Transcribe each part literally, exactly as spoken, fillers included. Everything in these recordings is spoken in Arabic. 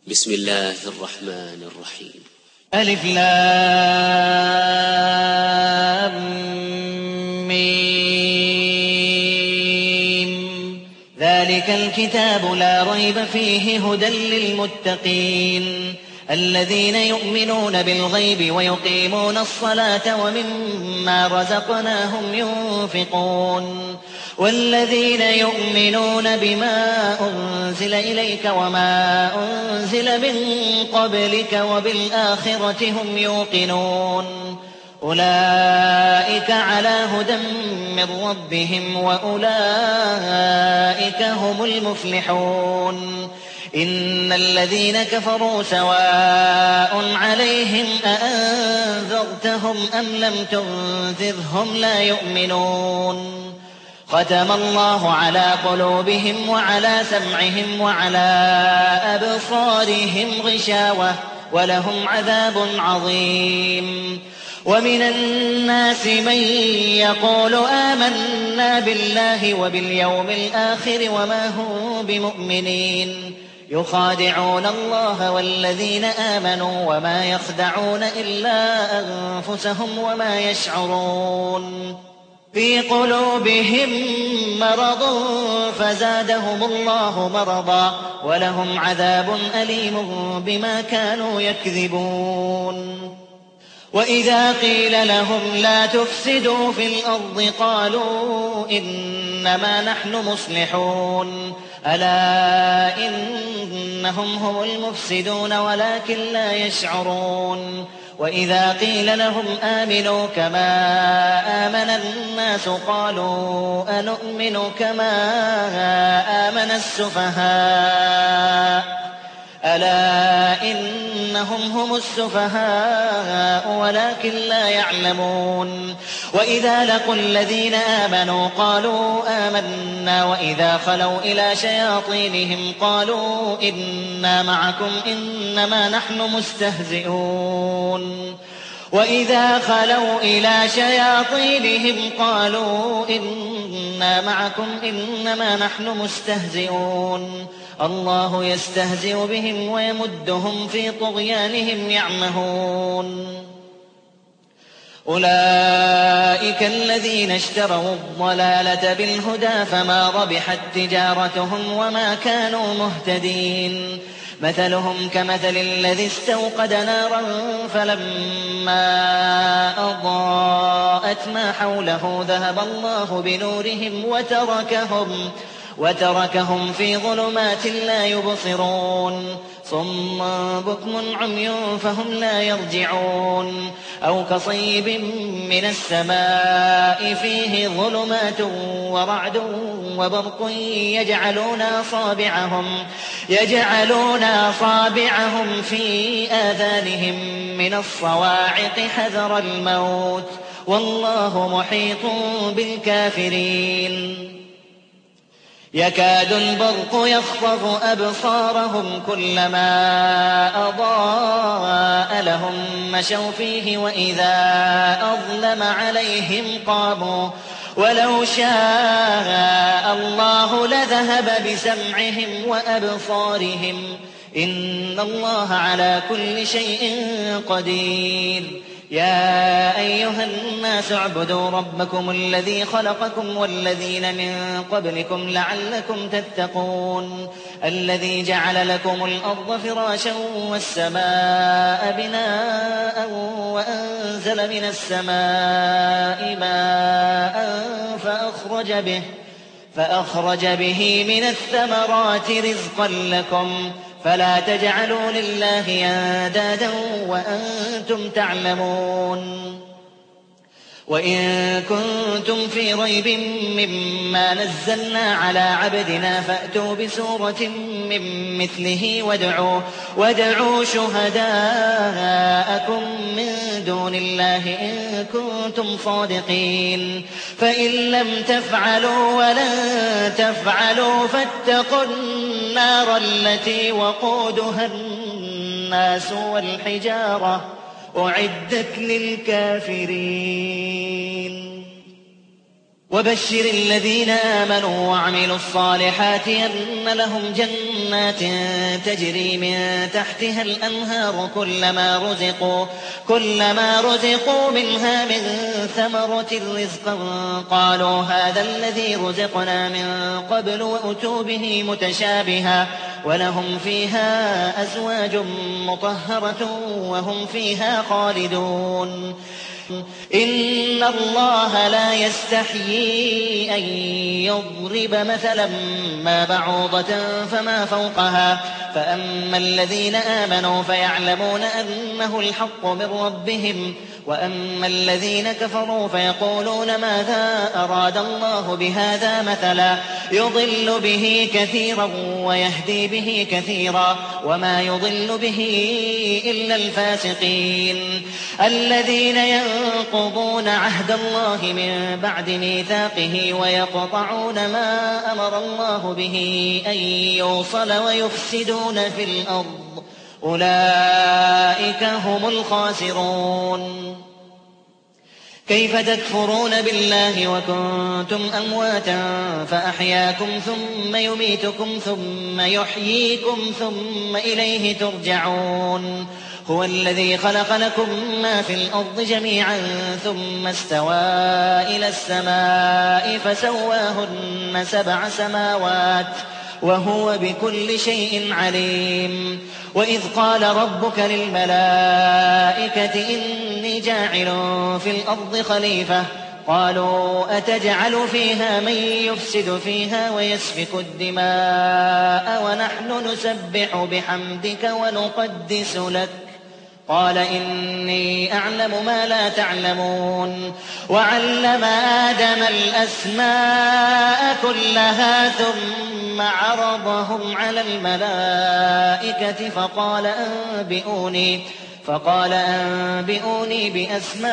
بسم الله الرحمن الرحيم. ألف لام ميم. ذلك الكتاب لا ريب فيه هدى للمتقين الذين يؤمنون بالغيب ويقيمون الصلاة ومما رزقناهم ينفقون والذين يؤمنون بما أنزل إليك وما أنزل من قبلك وبالآخرة هم يوقنون أولئك على هدى من ربهم وأولئك هم المفلحون. إن الذين كفروا سواء عليهم أأنذرتهم أم لم تنذرهم لا يؤمنون. ختم الله على قلوبهم وعلى سمعهم وعلى أبصارهم غشاوة ولهم عذاب عظيم. ومن الناس من يقول آمنا بالله وباليوم الآخر وما هم بمؤمنين يخادعون الله والذين آمنوا وما يخدعون إلا أنفسهم وما يشعرون. في قلوبهم مرض فزادهم الله مرضا ولهم عذاب أليم بما كانوا يكذبون. وإذا قيل لهم لا تفسدوا في الأرض قالوا إنما نحن مصلحون ألا إنهم هم المفسدون ولكن لا يشعرون. وإذا قيل لهم آمنوا كما آمن الناس قالوا أنؤمن كما آمن السفهاء ألا إنهم هم السفهاء ولكن لا يعلمون. وإذا لقوا الذين آمنوا قالوا آمنا وإذا خلوا إلى شياطينهم قالوا إنا معكم إنما نحن مستهزئون. وإذا خلوا إلى شياطينهم قالوا إنا معكم إنما نحن مستهزئون. الله يستهزئ بهم ويمدهم في طغيانهم يعمهون. أولئك الذين اشتروا الضلالة بالهدى فما ربحت تجارتهم وما كانوا مهتدين. مثلهم كمثل الذي استوقد نارا فلما أضاءت ما حوله ذهب الله بنورهم وتركهم وتركهم في ظلمات لا يبصرون صم بكم عمي فهم لا يرجعون. أو كصيب من السماء فيه ظلمات ورعد وبرق يجعلون أصابعهم يجعلون أصابعهم في آذانهم من الصواعق حذر الموت والله محيط بالكافرين. يكاد البرق يخطف أبصارهم كلما أضاء لهم مشوا فيه وإذا أظلم عليهم قاموا ولو شاء الله لذهب بسمعهم وأبصارهم إن الله على كل شيء قدير. يا أيها الناس اعبدوا ربكم الذي خلقكم والذين من قبلكم لعلكم تتقون الذي جعل لكم الأرض فراشا والسماء بناء وأنزل من السماء ماء فأخرج به فأخرج به من الثمرات رزقا لكم فلا تجعلوا لله أندادا وأنتم تعلمون. وإن كنتم في ريب مما نزلنا على عبدنا فأتوا بسورة من مثله وادعوا, وادعوا شهداءكم من دون الله إن كنتم صادقين. فإن لم تفعلوا ولن تفعلوا فاتقوا النار التي وقودها الناس والحجارة أعدت للكافرين. وبشر الذين آمنوا وعملوا الصالحات أن لهم جنات تجري من تحتها الأنهار كلما رزقوا, كلما رزقوا منها من ثمرة رزقا قالوا هذا الذي رزقنا من قبل وأتوا به متشابها ولهم فيها أزواج مطهرة وهم فيها خالدون. إن الله لا يستحيي أن يضرب مثلا ما بعوضة فما فوقها فأما الذين آمنوا فيعلمون أنه الحق من ربهم وأما الذين كفروا فيقولون ماذا أراد الله بهذا مثلا يضل به كثيرا ويهدي به كثيرا وما يضل به إلا الفاسقين الذين ينقضون عهد الله من بعد ميثاقه ويقطعون ما أمر الله به أن يوصل ويفسدون في الأرض أولئك هم الخاسرون. كيف تكفرون بالله وكنتم أمواتا فأحياكم ثم يميتكم ثم يحييكم ثم إليه ترجعون. هو الذي خلق لكم ما في الأرض جميعا ثم استوى إلى السماء فسواهن سبع سماوات وهو بكل شيء عليم. وإذ قال ربك للملائكة إني جاعل في الأرض خليفة قالوا أتجعل فيها من يفسد فيها ويسفك الدماء ونحن نسبح بحمدك ونقدس لك قال إني أعلم ما لا تعلمون. وعلم آدم الأسماء كلها ثم عرضهم على الملائكة فقال أنبئوني فقال أنبئوني بأسماء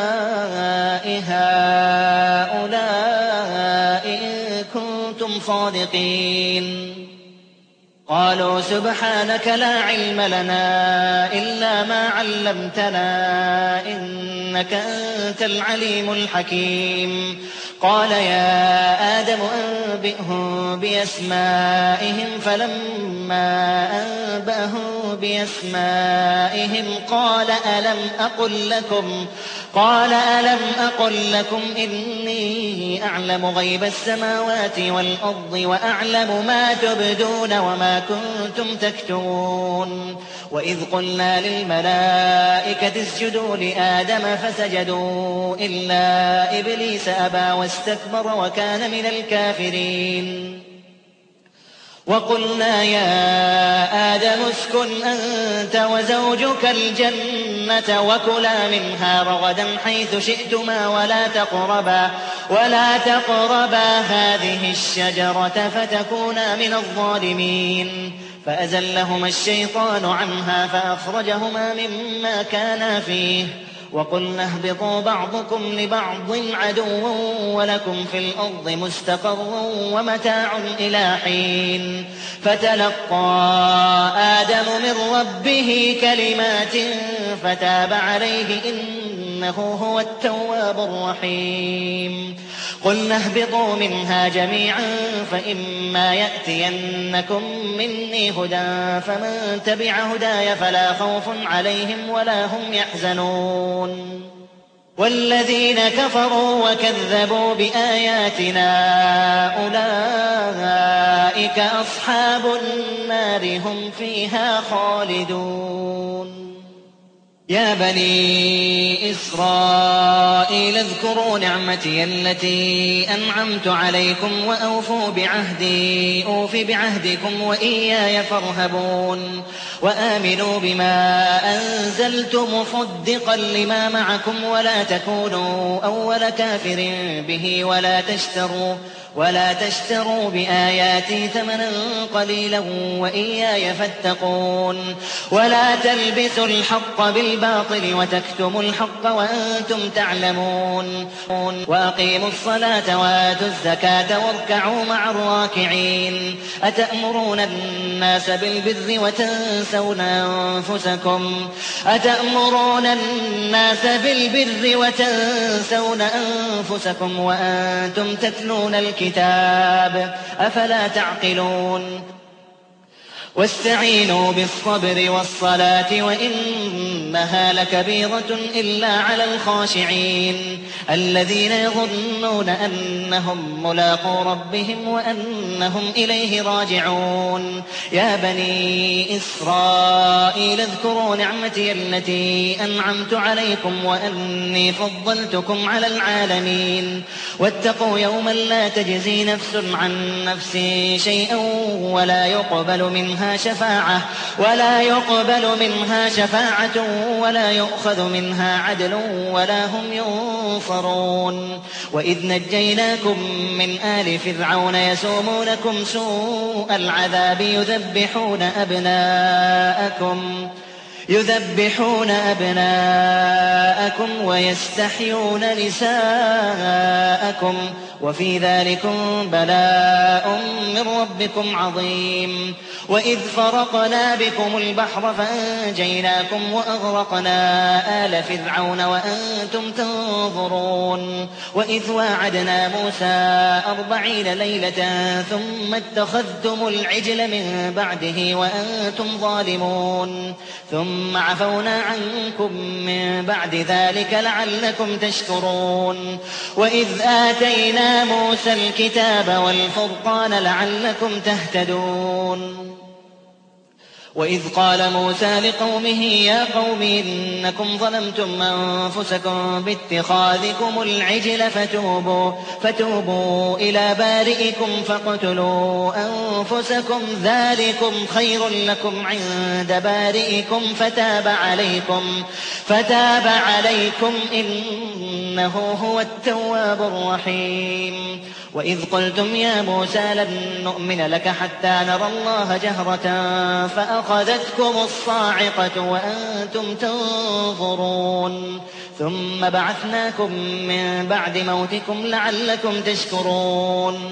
هؤلاء إن كنتم صادقين. قالوا سبحانك لا علم لنا إلا ما علمتنا إنك أنت العليم الحكيم. قال يا آدم أنبئهم بأسمائهم فلما أنبأهم بأسمائهم قال ألم أقل لكم قال ألم أقل لكم إني أعلم غيب السماوات والأرض وأعلم ما تبدون وما كنتم تكتمون. وإذ قلنا للملائكة اسجدوا لآدم فسجدوا إلا إبليس أبى واستكبر وكان من الكافرين. وقلنا يا آدم اسكن أنت وزوجك الجنة وكلا منها رغدا حيث شئتما ولا تقربا ولا تقربا هذه الشجرة فتكونا من الظالمين. فأزلهما الشيطان عنها فأخرجهما مما كانا فيه وقلنا اهبطوا بعضكم لبعض عدو ولكم في الأرض مستقر ومتاع إلى حين. فتلقى آدم من ربه كلمات فتاب عليه إنه هو التواب الرحيم. قلنا اهبطوا منها جميعا فإما يأتينكم مني هدى فمن تبع هداي فلا خوف عليهم ولا هم يحزنون. والذين كفروا وكذبوا بآياتنا أولئك أصحاب النار هم فيها خالدون. يا بني إسرائيل اذكروا نعمتي التي أنعمت عليكم وأوفوا بعهدي أوف بعهدكم وإياي فارهبون. وآمنوا بما أنزلت مصدقا لما معكم ولا تكونوا أول كافر به ولا تشتروا ولا تشتروا بآياتي ثمنا قليلا وإياي فاتقون. ولا تلبسوا الحق بالباطل بالباطل وتكتموا الحق وأنتم تعلمون وأقيموا الصلاة وآتوا الزكاة واركعوا مع الراكعين أتأمرون الناس بالبر وتنسون أنفسكم أتأمرون الناس بالبر وتنسون أنفسكم وأنتم تتلون الكتاب أفلا تعقلون واستعينوا بالصبر والصلاة وإنها لكبيرة إلا على الخاشعين الذين يظنون أنهم ملاقو ربهم وأنهم إليه راجعون يا بني إسرائيل اذكروا نعمتي التي أنعمت عليكم وأني فضلتكم على العالمين واتقوا يوما لا تجزي نفس عن نفس شيئا ولا يقبل منها شفاعة ولا يقبل منها شفاعة ولا يؤخذ منها عدل ولا هم ينصرون وإذ نجيناكم من آل فرعون يسومونكم سوء العذاب يذبحون أبناءكم يذبحون أبناءكم ويستحيون نساءكم وفي ذلكم بلاء من ربكم عظيم وإذ فرقنا بكم البحر فأنجيناكم وأغرقنا آل فرعون وأنتم تنظرون وإذ واعدنا موسى أربعين ليلة ثم اتخذتم العجل من بعده وأنتم ظالمون ثم عفونا عنكم من بعد ذلك لعلكم تشكرون وإذ آتينا موسى الكتاب والفرقان لعلكم تهتدون وإذ قال موسى لقومه يا قوم إنكم ظلمتم أنفسكم باتخاذكم العجل فتوبوا, فتوبوا إلى بارئكم فاقتلوا أنفسكم ذلكم خير لكم عند بارئكم فتاب عليكم, فتاب عليكم إنه هو التواب الرحيم وإذ قلتم يا موسى لن نؤمن لك حتى نرى الله جهرة فأخذتكم الصاعقة وأنتم تنظرون ثم بعثناكم من بعد موتكم لعلكم تشكرون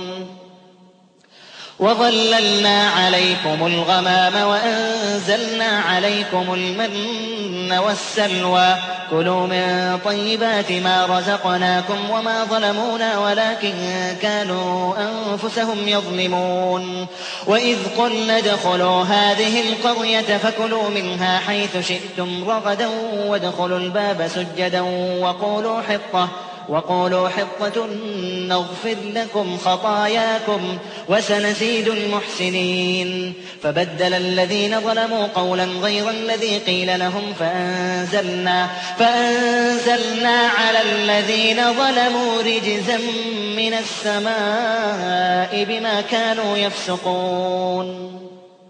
وظللنا عليكم الغمام وأنزلنا عليكم المن والسلوى كلوا من طيبات ما رزقناكم وما ظلمونا ولكن كانوا أنفسهم يظلمون وإذ قلنا ادخلوا هذه القرية فكلوا منها حيث شئتم رغدا وادخلوا الباب سجدا وقولوا حطة وقولوا حطة نغفر لكم خطاياكم وسنزيد المحسنين فبدل الذين ظلموا قولا غير الذي قيل لهم فأنزلنا, فأنزلنا على الذين ظلموا رجزا من السماء بما كانوا يفسقون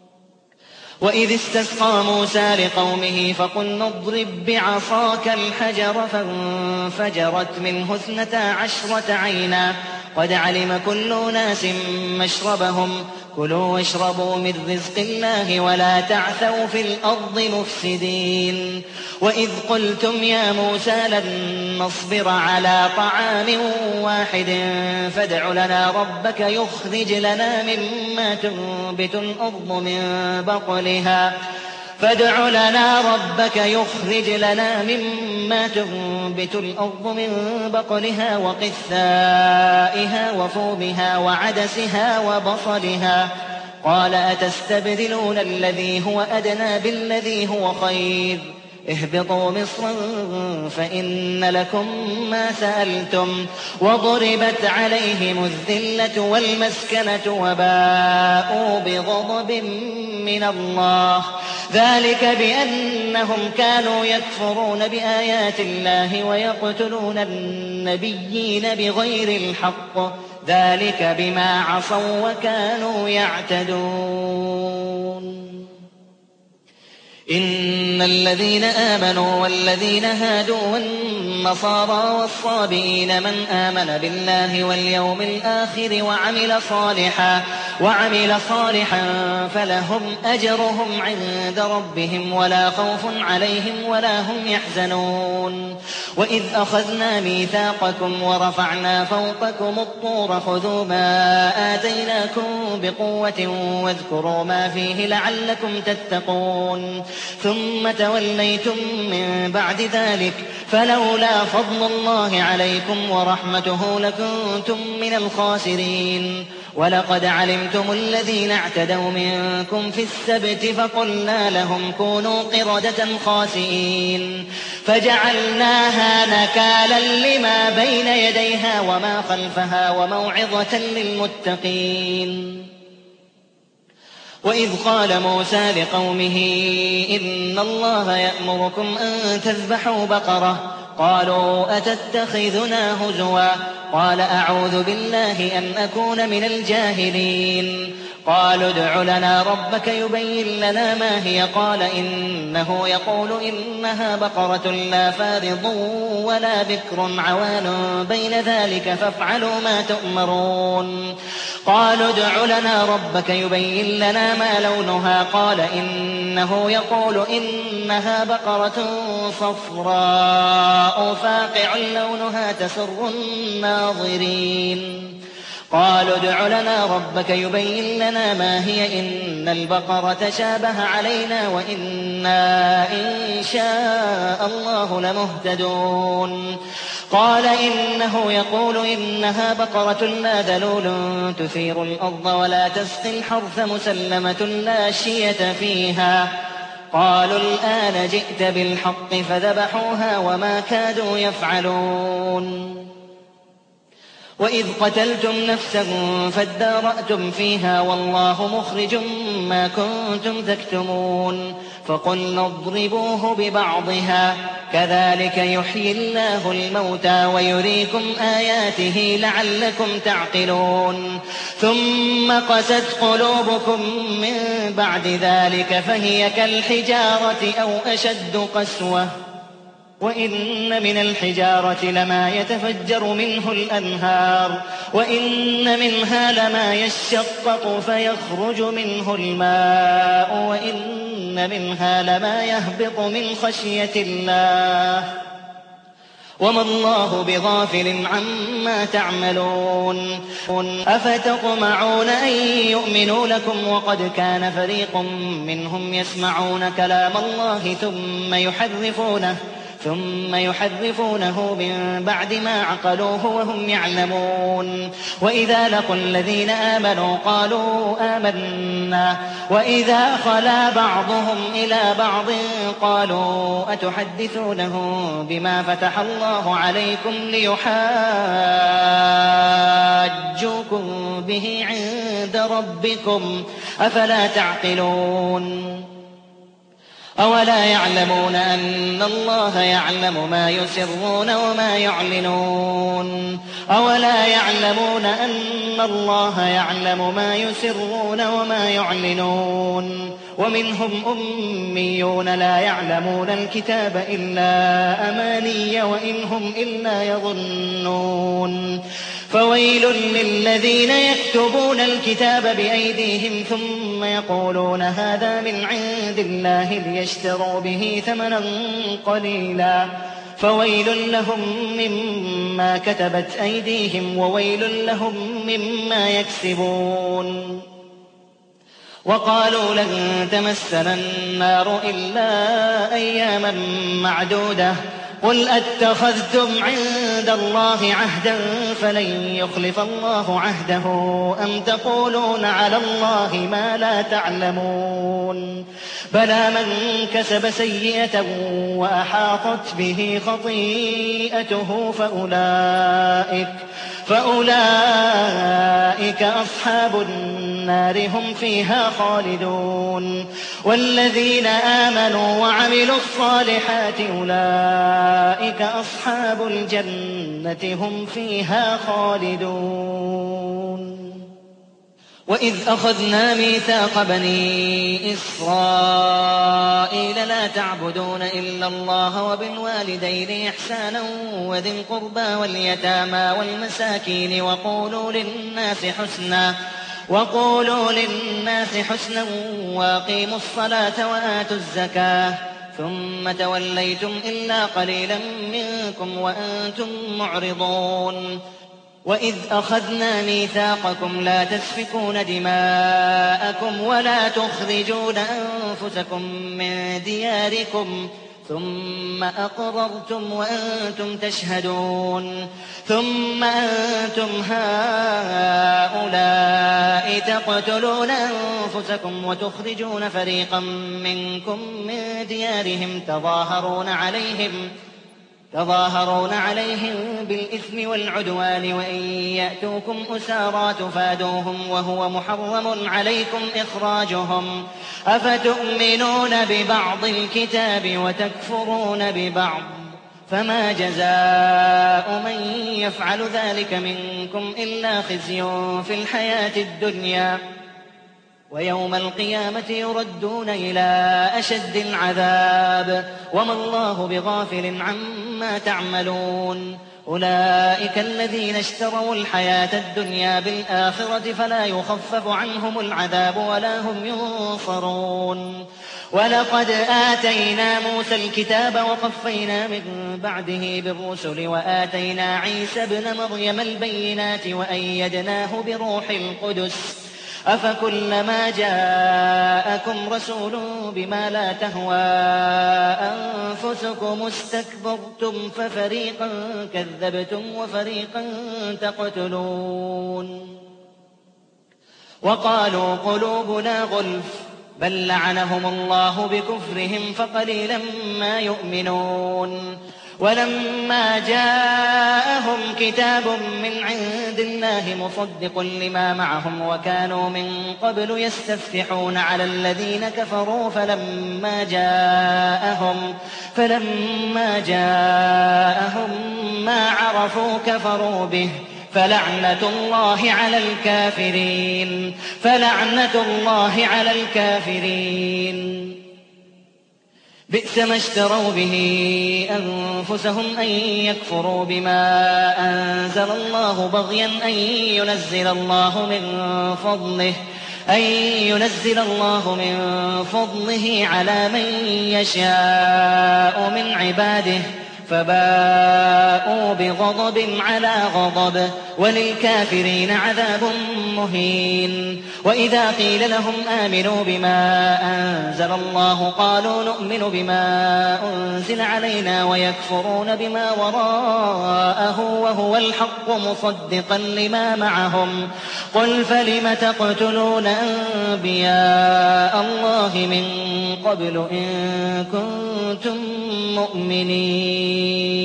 وإذ استسقى موسى لقومه فقلنا اضرب بعصاك الحجر فانفجرت منه اثنتا عشرة عينا قد علم كل أناس مشربهم كلوا واشربوا من رزق الله ولا تعثوا في الأرض مفسدين وإذ قلتم يا موسى لن نصبر على طعام واحد فادع لنا ربك يخرج لنا مما تنبت الأرض من بقلها فادع لنا ربك يخرج لنا مما تنبت الأرض من بقلها وقثائها وفومها وعدسها وبصلها قال أتستبدلون الذي هو أدنى بالذي هو خير اهبطوا مصرا فإن لكم ما سألتم وضربت عليهم الذلة والمسكنة وباءوا بغضب من الله ذلك بأنهم كانوا يكفرون بآيات الله ويقتلون النبيين بغير الحق ذلك بما عصوا وكانوا يعتدون إن الذين آمنوا والذين هادوا والنصارى والصابئين من آمن بالله واليوم الآخر وعمل صالحا, وعمل صالحا فلهم أجرهم عند ربهم ولا خوف عليهم ولا هم يحزنون وإذ أخذنا ميثاقكم ورفعنا فوقكم الطور خذوا ما آتيناكم بقوة واذكروا ما فيه لعلكم تتقون ثم توليتم من بعد ذلك فلولا فضل الله عليكم ورحمته لكنتم من الخاسرين ولقد علمتم الذين اعتدوا منكم في السبت فقلنا لهم كونوا قردة خاسئين فجعلناها نكالا لما بين يديها وما خلفها وموعظة للمتقين وإذ قال موسى لقومه إن الله يأمركم أن تذبحوا بقرة قالوا أتتخذنا هزوا قال أعوذ بالله أن أكون من الجاهلين قالوا ادع لنا ربك يبين لنا ما هي قال إنه يقول إنها بقرة لا فارض ولا بكر عوان بين ذلك فافعلوا ما تؤمرون قالوا ادع لنا ربك يبين لنا ما لونها قال إنه يقول إنها بقرة صفراء فاقع لونها تسر الناظرين قالوا ادع لنا ربك يبين لنا ما هي إن البقرة شابه علينا وإنا إن شاء الله لمهتدون قال إنه يقول إنها بقرة لا ذلول تثير الأرض ولا تسقي الحرث مسلمة لا شية فيها قالوا الآن جئت بالحق فذبحوها وما كادوا يفعلون وإذ قتلتم نفسا فادارأتم فيها والله مخرج ما كنتم تكتمون فقلنا اضربوه ببعضها كذلك يحيي الله الموتى ويريكم آياته لعلكم تعقلون ثم قست قلوبكم من بعد ذلك فهي كالحجارة أو أشد قسوة وإن من الحجارة لما يتفجر منه الأنهار وإن منها لما يشقق فيخرج منه الماء وإن منها لما يهبط من خشية الله وما الله بغافل عما تعملون أفتطمعون أن يؤمنوا لكم وقد كان فريق منهم يسمعون كلام الله ثم يحرفونه ثم يحرفونه من بعد ما عقلوه وهم يعلمون وإذا لقوا الذين آمنوا قالوا آمنا وإذا خلا بعضهم إلى بعض قالوا أتحدثونهم بما فتح الله عليكم ليحاجوكم به عند ربكم أفلا تعقلون أولا يعلمون أن الله يعلم ما يسرون وما يعلنون أولا يعلمون أن الله يعلم ما يسرون وما يعلنون ومنهم أميون لا يعلمون الكتاب إلا أماني وإن هم إلا يظنون فويل للذين يكتبون الكتاب بأيديهم ثم يقولون هذا من عند الله ليشتروا به ثمنا قليلا فويل لهم مما كتبت أيديهم وويل لهم مما يكسبون وقالوا لن تمسنا النار إلا أياما معدودة قل أتخذتم عند الله عهدا فلن يخلف الله عهده أم تقولون على الله ما لا تعلمون بلى من كسب سيئة وأحاطت به خطيئته فأولئك فأولئك أصحاب النار هم فيها خالدون والذين آمنوا وعملوا الصالحات أولئك أصحاب الجنة هم فيها خالدون وإذ أخذنا ميثاق بني إسرائيل لا تعبدون إلا الله وبالوالدين إحسانا وذي القربى واليتامى والمساكين وقولوا للناس حسنا وقولوا للناس حسنا وأقيموا الصلاة وآتوا الزكاة ثم توليتم إلا قليلا منكم وأنتم معرضون وإذ أخذنا ميثاقكم لا تسفكون دماءكم ولا تخرجون أنفسكم من دياركم ثم أقررتم وأنتم تشهدون ثم أنتم هؤلاء تقتلون أنفسكم وتخرجون فريقا منكم من ديارهم تظاهرون عليهم تظاهرون عليهم بالإثم والعدوان وإن يأتوكم أسارى تفادوهم وهو محرم عليكم إخراجهم أفتؤمنون ببعض الكتاب وتكفرون ببعض فما جزاء من يفعل ذلك منكم إلا خزي في الحياة الدنيا ويوم القيامة يردون إلى أشد العذاب وما الله بغافل عما تعملون أولئك الذين اشتروا الحياة الدنيا بالآخرة فلا يخفف عنهم العذاب ولا هم ينصرون ولقد آتينا موسى الكتاب وقفينا من بعده بالرسل وآتينا عيسى ابن مريم البينات وأيدناه بروح القدس أفكلما جاءكم رسول بما لا تهوى أنفسكم استكبرتم ففريقا كذبتم وفريقا تقتلون وقالوا قلوبنا غلف بل لعنهم الله بكفرهم فقليلا ما يؤمنون ولما جاءهم كتاب من عند الله مصدق لما معهم وكانوا من قبل يستفتحون على الذين كفروا فلما جاءهم فلما جاءهم ما عرفوا كفروا به فلعنة الله على الكافرين فلعنة الله على الكافرين بئس ما اشتروا به أنفسهم أن يكفروا بما أنزل الله بغيا أن ينزل الله من فضله أن ينزل الله من فضله على من يشاء من عباده فباءوا بغضب على غضب وللكافرين عذاب مهين وإذا قيل لهم آمنوا بما أنزل الله قالوا نؤمن بما أنزل علينا ويكفرون بما وراءه وهو الحق مصدقا لما معهم قل فلم تقتلون أنبياء الله من قبل إن كنتم مؤمنين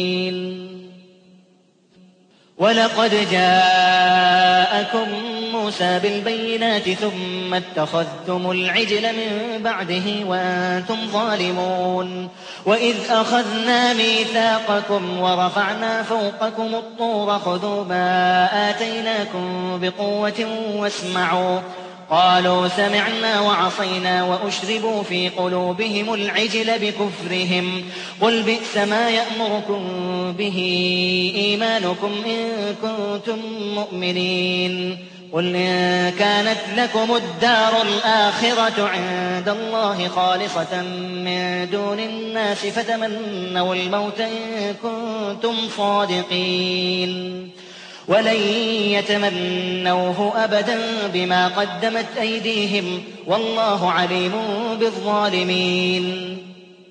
ولقد جاءكم موسى بالبينات ثم اتخذتم العجل من بعده وأنتم ظالمون وإذ أخذنا ميثاقكم ورفعنا فوقكم الطور خذوا ما آتيناكم بقوة واسمعوا قالوا سمعنا وعصينا وأشربوا في قلوبهم العجل بكفرهم قل بئس ما يأمركم به إيمانكم إن كنتم مؤمنين قل إن كانت لكم الدار الآخرة عند الله خالصة من دون الناس فتمنوا الموت إن كنتم صادقين ولن يتمنوه أبدا بما قدمت أيديهم والله عليم بالظالمين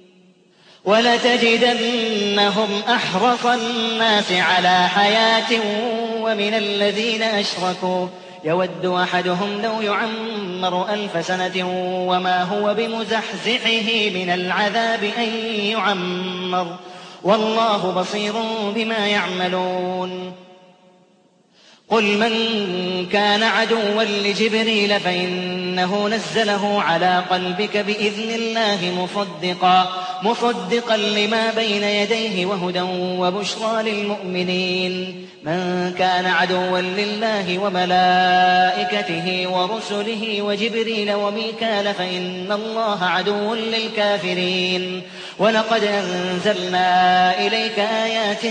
ولتجدنهم أحرص الناس على حياة ومن الذين أشركوا يود أحدهم لو يعمر ألف سنة وما هو بمزحزحه من العذاب أن يعمر والله بصير بما يعملون قل من كان عدوا لجبريل فإنه نزله على قلبك بإذن الله مصدقا مصدقا لما بين يديه وهدى وبشرى للمؤمنين من كان عدوا لله وملائكته ورسله وجبريل وميكال فإن الله عدو للكافرين ولقد أنزلنا إليك آيات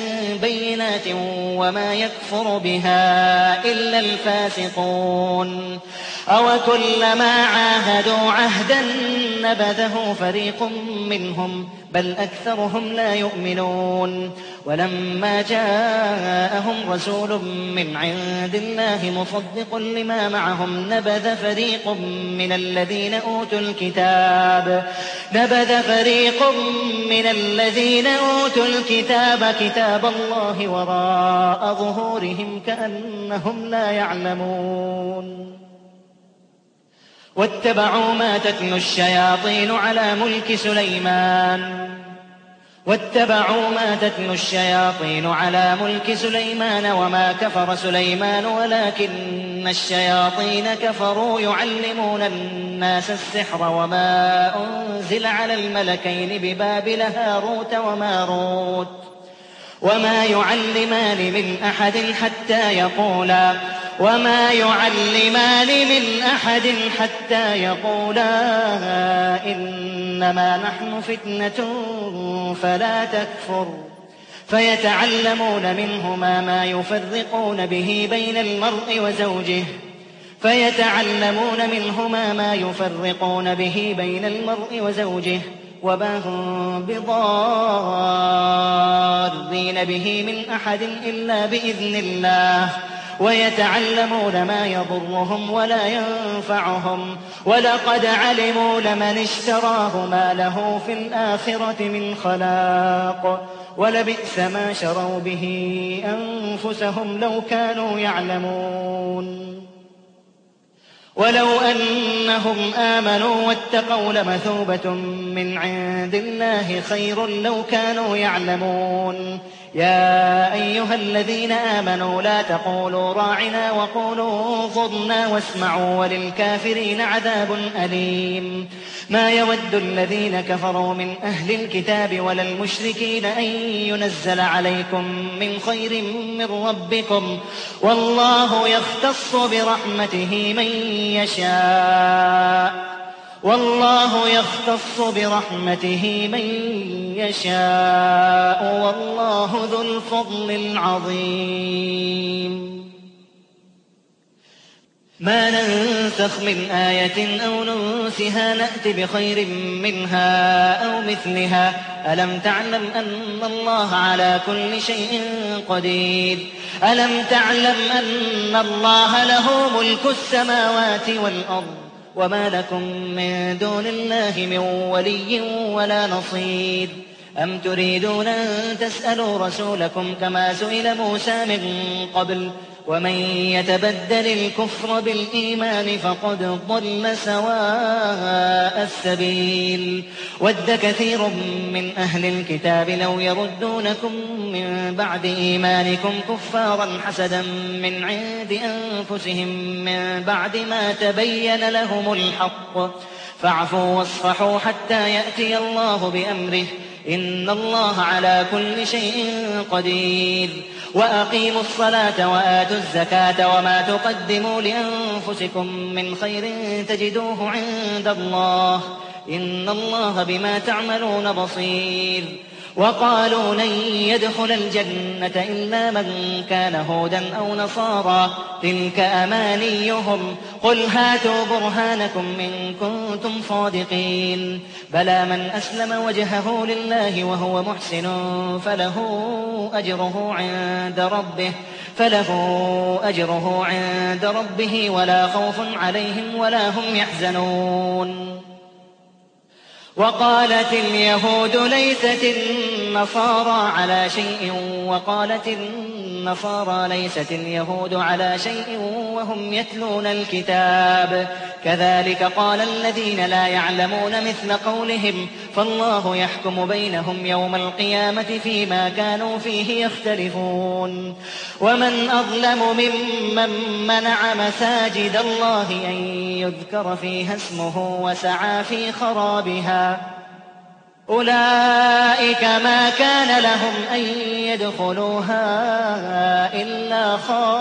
بينات وما يكفر بها إلا الفاسقون أوكلما عاهدوا عهدا نبذه فريق منهم بل أكثرهم لا يؤمنون ولما جاءهم رسول من عند الله مصدق لما معهم نبذ فريق من الذين أوتوا الكتاب نبذ فريق من الذين أوتوا الكتاب كتاب الله وراء ظهورهم كأنهم لا يعلمون واتبعوا ما تتلو الشياطين على ملك سليمان واتبعوا ما تتلو الشياطين على ملك سليمان وما كفر سليمان ولكن الشياطين كفروا يعلمون الناس السحر وما أنزل على الملكين ببابل هاروت وماروت وما يعلمان من أحد حتى يقولا وما يعلمان من أحد حتى يقولا إنما نحن فتنة فلا تكفر فيتعلمون منهما ما يفرقون به بين المرء وزوجه فيتعلمون منهما ما يفرقون به بين المرء وزوجه وما هم بضارين به من أحد إلا بإذن الله ويتعلمون ما يضرهم ولا ينفعهم ولقد علموا لمن اشتراه ما له في الآخرة من خلاق ولبئس ما شروا به أنفسهم لو كانوا يعلمون ولو أنهم آمنوا واتقوا لمثوبة من عند الله خير لو كانوا يعلمون يا أيها الذين آمنوا لا تقولوا راعنا وقولوا انظرنا واسمعوا وللكافرين عذاب أليم ما يود الذين كفروا من أهل الكتاب ولا المشركين أن ينزل عليكم من خير من ربكم والله يختص برحمته من يشاء والله يختص برحمته من يشاء والله ذو الفضل العظيم ما ننسخ من آية أو ننسها نأت بخير منها أو مثلها ألم تعلم أن الله على كل شيء قدير ألم تعلم أن الله له ملك السماوات والأرض وما لكم من دون الله من ولي ولا نصير أم تريدون أن تسألوا رسولكم كما سئل موسى من قبل ومن يتبدل الكفر بالإيمان فقد ضل سواء السبيل ود كثير من أهل الكتاب لو يردونكم من بعد إيمانكم كفارا حسدا من عند أنفسهم من بعد ما تبين لهم الحق فاعفوا واصفحوا حتى يأتي الله بأمره إن الله على كل شيء قدير وأقيموا الصلاة وآتوا الزكاة وما تقدموا لأنفسكم من خير تجدوه عند الله إن الله بما تعملون بصير وقالوا لن يدخل الجنة إلا من كان هودا أو نصارى تلك أمانيهم قل هاتوا برهانكم إن كنتم صادقين بلى من أسلم وجهه لله وهو محسن فله أجره عند ربه فله أجره عند ربه ولا خوف عليهم ولا هم يحزنون وقالت اليهود ليست النصارى على شيء وقالت النصارى ليست اليهود على شيء وهم يتلون الكتاب كذلك قال الذين لا يعلمون مثل قولهم فالله يحكم بينهم يوم القيامة فيما كانوا فيه يختلفون ومن أظلم ممن منع مساجد الله أن يذكر فيها اسمه وسعى في خرابها أولئك ما كان لهم أن يدخلوها إلا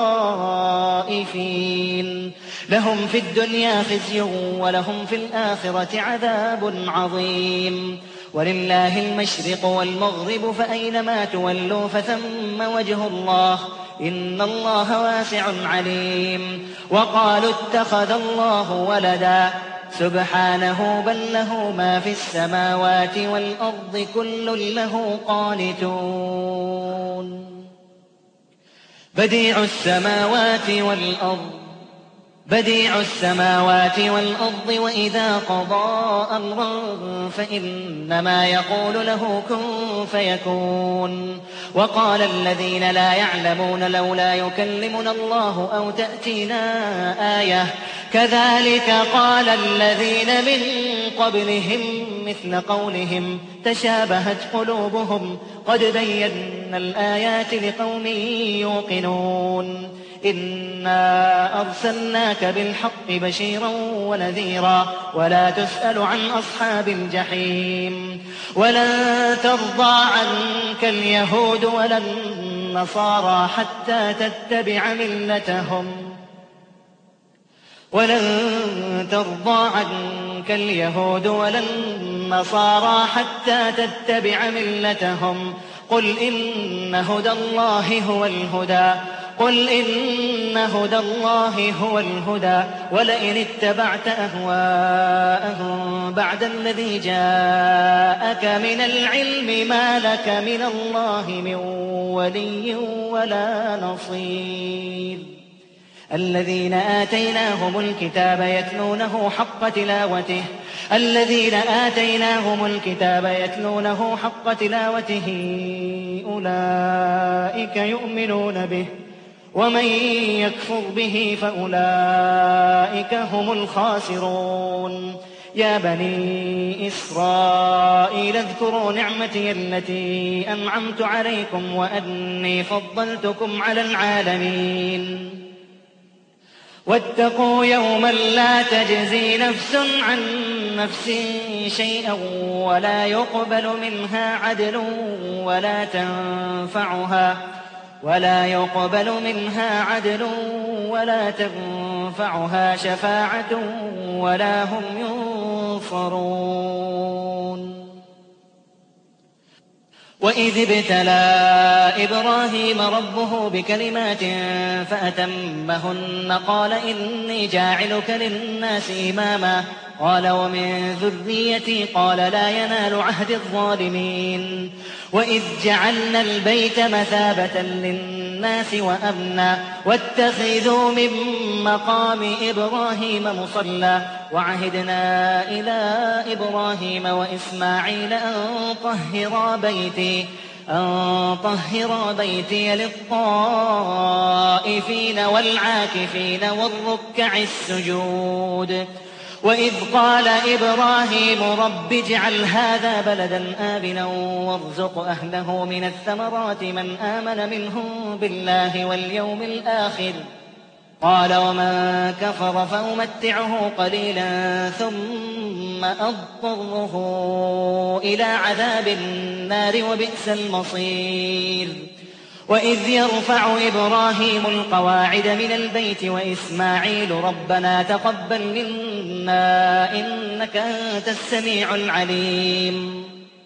خائفين لهم في الدنيا خزي ولهم في الآخرة عذاب عظيم ولله المشرق والمغرب فأينما تولوا فثم وجه الله إن الله واسع عليم. وقالوا اتخذ الله ولدا سبحانه بل له ما في السماوات والأرض كل له قانتون. بديع السماوات والأرض بديع السماوات والأرض وإذا قضى أمرا فإنما يقول له كن فيكون. وقال الذين لا يعلمون لولا يكلمنا الله أو تأتينا آية كذلك قال الذين من قبلهم مثل قولهم تشابهت قلوبهم قد بينا الآيات لقوم يوقنون. إنا أرسلناك بالحق بشيرا ونذيرا ولا تسأل عن أصحاب الجحيم. ولن ترضى عنك اليهود ولا النصارى حتى تتبع ملتهم ولن ترضى عنك اليهود ولا النصارى حتى تتبع ملتهم قل إن هدى الله هو الهدى قل إن هدى الله هو الهدى ولئن اتبعت أهواءهم بعد الذي جاءك من العلم ما لك من الله من ولي ولا نصير. الذين آتيناهم الكتاب يتلونه حق تلاوته الذين آتيناهم الكتاب يتلونه حق تلاوته أولئك يؤمنون به ومن يكفر به فأولئك هم الخاسرون. يا بني إسرائيل اذكروا نعمتي التي أنعمت عليكم وأني فضلتكم على العالمين. واتقوا يوما لا تجزي نفس عن نفس شيئا ولا يقبل منها عدل ولا تنفعها ولا يقبل منها عدل ولا تنفعها شفاعة ولا هم ينصرون. وإذ ابتلى إبراهيم ربه بكلمات فأتمهن قال إني جاعلك للناس إماما قال ومن ذريتي قال لا ينال عهد الظالمين. وإذ جعلنا البيت مثابة للناس وأمنا واتخذوا من مقام إبراهيم مصلى وعهدنا إلى إبراهيم وإسماعيل أن طهرا بيتي أن طهر بيتي للطائفين والعاكفين والركع السجود. وإذ قال إبراهيم رب اجعل هذا بلدا آمنا وارزق أهله من الثمرات من آمن منهم بالله واليوم الآخر قال ومن كفر فأمتعه قليلا ثم أضطره إلى عذاب النار وبئس المصير. وإذ يرفع إبراهيم القواعد من البيت وإسماعيل ربنا تقبل منا إنك أنت السميع العليم.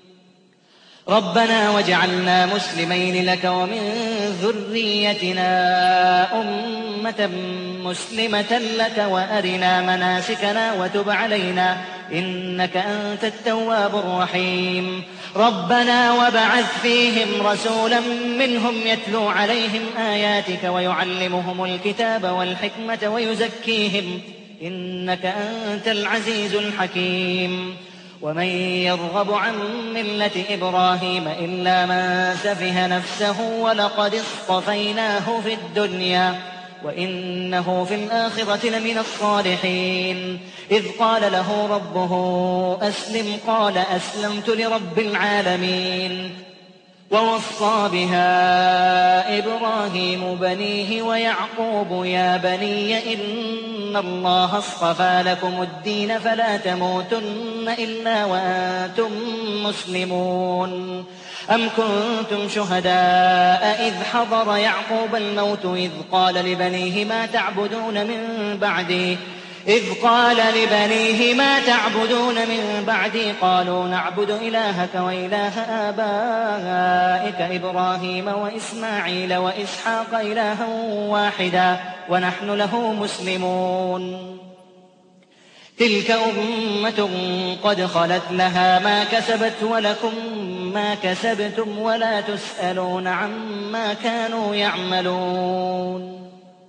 ربنا واجعلنا مسلمين لك ومن ذريتنا أمة مسلمة لك وأرنا مناسكنا وتب علينا إنك أنت التواب الرحيم. ربنا وابعث فيهم رسولا منهم يتلو عليهم آياتك ويعلمهم الكتاب والحكمة ويزكيهم إنك أنت العزيز الحكيم. ومن يرغب عن ملة إبراهيم إلا من سفه نفسه ولقد اصطفيناه في الدنيا وإنه في الآخرة لمن الصالحين. إذ قال له ربه أسلم قال أسلمت لرب العالمين. ووصى بها إبراهيم بنيه ويعقوب يا بني إن الله اصطفى لكم الدين فلا تموتن إلا وأنتم مسلمون. أم كنتم شهداء إذ حضر يعقوب الموت إذ قال لبنيه ما تعبدون من بعدي إذ قال لبنيه ما تعبدون من بعدي قالوا نعبد إلهك وإله آبائك إبراهيم وإسماعيل وإسحاق إلها واحدا ونحن له مسلمون تلك أمة قد خلت لها ما كسبت ولكم ما كسبتم ولا تسألون عما كانوا يعملون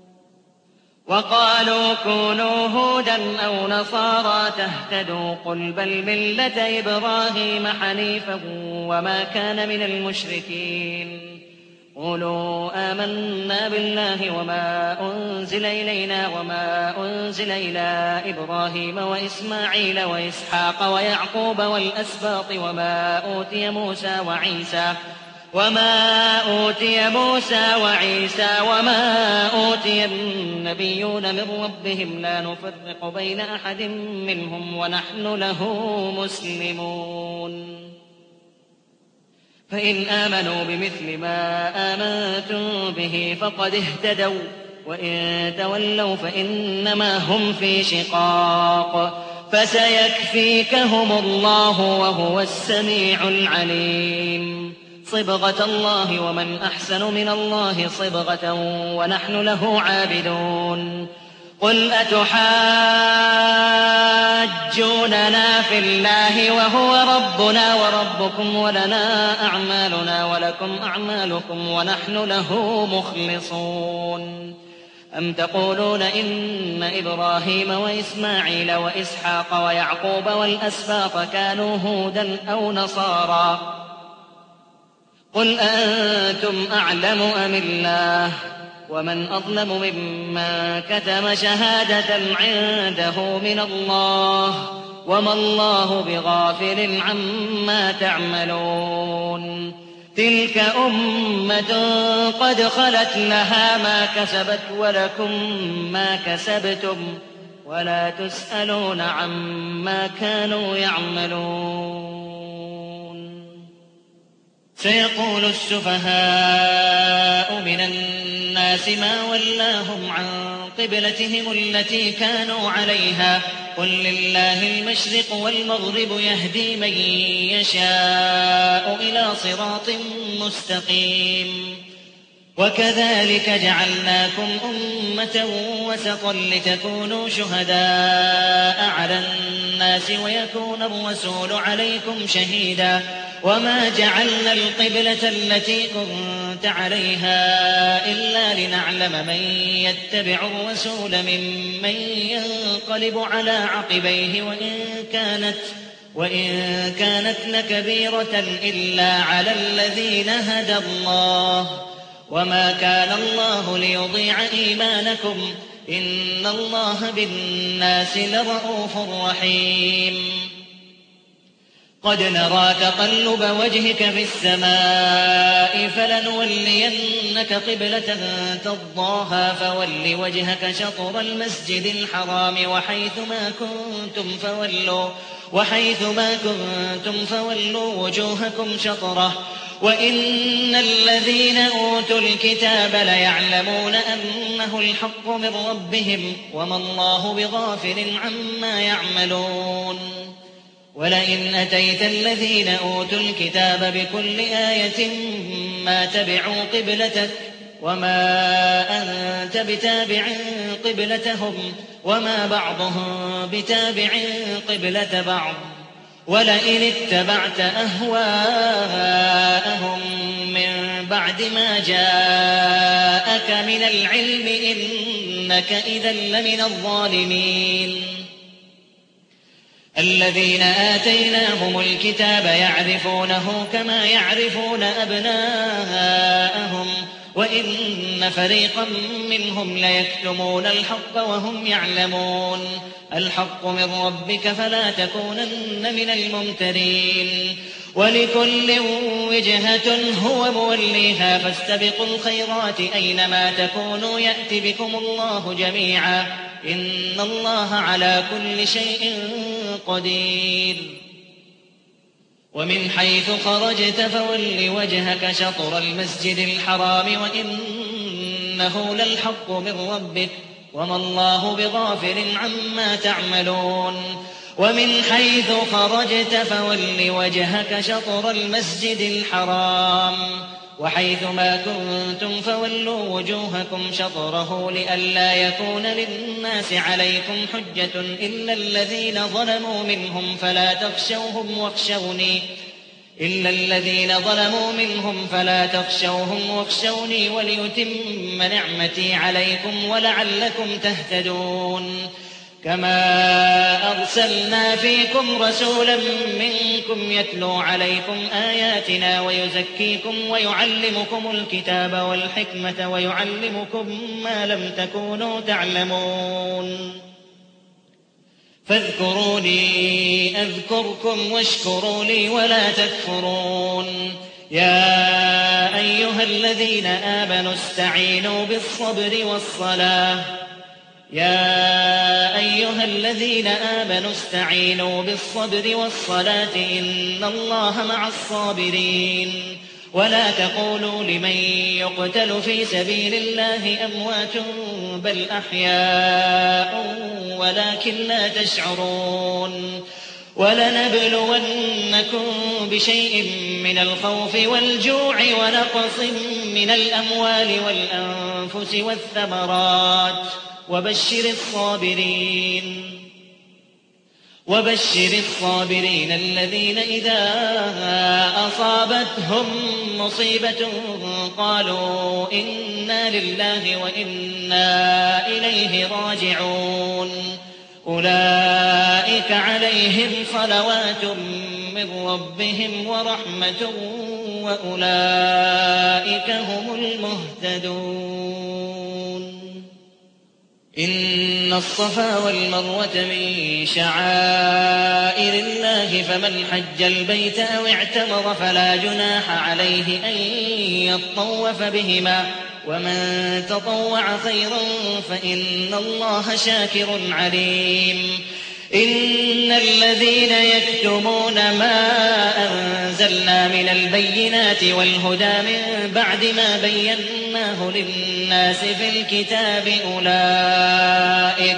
وقالوا كونوا هودا أو نصارى تهتدوا قل بل ملة إبراهيم حنيفا وما كان من المشركين قولوا آمنا بالله وما أنزل إلينا وما أنزل إلى إبراهيم وإسماعيل وإسحاق ويعقوب والأسباط وما أوتي موسى وعيسى وما أوتي موسى وعيسى وما أوتي النبيون من ربهم لا نفرق بين أحد منهم ونحن له مسلمون فإن آمنوا بمثل ما آمنتم به فقد اهتدوا وإن تولوا فإنما هم في شقاق فسيكفيكهم الله وهو السميع العليم صبغة الله ومن أحسن من الله صبغة ونحن له عابدون قل أتحاجوننا في الله وهو ربنا وربكم ولنا أعمالنا ولكم أعمالكم ونحن له مخلصون أم تقولون إن إبراهيم وإسماعيل وإسحاق ويعقوب والأسباط كانوا هودا أو نصارى قل أنتم أعلم أم الله ومن أظلم ممن كتم شهادة عنده من الله وما الله بغافل عما تعملون تلك أمة قد خلت لها ما كسبت ولكم ما كسبتم ولا تسألون عما كانوا يعملون سيقول السفهاء من الناس ما ولاهم عن قبلتهم التي كانوا عليها قل لله المشرق والمغرب يهدي من يشاء إلى صراط مستقيم وكذلك جعلناكم أمة وسطا لتكونوا شهداء على الناس ويكون الرسول عليكم شهيدا وما جعلنا القبلة التي كنت عليها إلا لنعلم من يتبع الرسول ممن ينقلب على عقبيه وإن كانت وإن كانت لكبيرة إلا على الذين هدى الله وما كان الله ليضيع إيمانكم إن الله بالناس لرءوف رحيم قد نرى تقلب وجهك في السماء فلنولينك قبلة ترضاها فول وجهك شطر المسجد الحرام وحيث ما كنتم فولوا وحيث ما كنتم فولوا وجوهكم شطره وإن الذين أوتوا الكتاب ليعلمون أنه الحق من ربهم وما الله بغافل عما يعملون ولئن أتيت الذين أوتوا الكتاب بكل آية ما تبعوا قبلتك وما أنت بتابع قبلتهم وما بعضهم بتابع قبلة بعض ولئن اتبعت أهواءهم من بعد ما جاءك من العلم إنك إذا لمن الظالمين الذين آتيناهم الكتاب يعرفونه كما يعرفون أبناءهم وإن فريقا منهم ليكتمون الحق وهم يعلمون الحق من ربك فلا تكونن من الممترين ولكل وجهة هو موليها فاستبقوا الخيرات أينما تكونوا يأت بكم الله جميعا إن الله على كل شيء قدير ومن حيث خرجت فول وجهك شطر المسجد الحرام وإنه للحق من ربك وما الله بغافل عما تعملون ومن حيث خرجت فول وجهك شطر المسجد الحرام وحيث ما كنتم فولوا وجوهكم شطره لئلا يكون للناس عليكم حجة إلا الذين ظلموا منهم فلا تخشوهم واخشوني إلا الذين ظلموا منهم فلا تخشوهم واخشوني وليتم نعمتي عليكم ولعلكم تهتدون كما أرسلنا فيكم رسولا منكم يتلو عليكم آياتنا ويزكيكم ويعلمكم الكتاب والحكمة ويعلمكم ما لم تكونوا تعلمون فاذكروني أذكركم واشكروا لي ولا تكفرون يا أيها الذين آمنوا استعينوا بالصبر والصلاة يا أيها الذين آمنوا استعينوا بالصبر والصلاة إن الله مع الصابرين ولا تقولوا لمن يقتل في سبيل الله أموات بل أحياء ولكن لا تشعرون ولنبلونكم بشيء من الخوف والجوع ونقص من الأموال والأنفس والثمرات وبشر الصابرين وبشر الصابرين الذين إذا أصابتهم مصيبة قالوا إنا لله وإنا إليه راجعون أولئك عليهم صلوات من ربهم ورحمة وأولئك هم المهتدون إن الصفا والمروة من شعائر الله فمن حج البيت أو اعتمر فلا جناح عليه أن يطوف بهما ومن تطوع خيرا فإن الله شاكر عليم إن الذين يكتمون ما أنزلنا من البينات والهدى من بعد ما بيناه للناس في الكتاب أولئك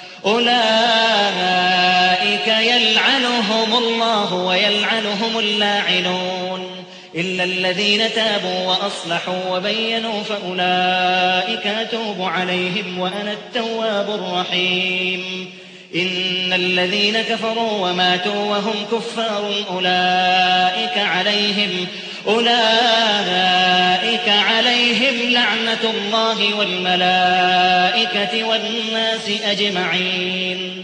أولئك يلعنهم الله ويلعنهم اللاعنون إلا الذين تابوا وأصلحوا وبينوا فأولئك أتوب عليهم وأنا التواب الرحيم إن الذين كفروا وماتوا وهم كفار أولئك عليهم أولئك عليهم لعنة الله والملائكة والناس أجمعين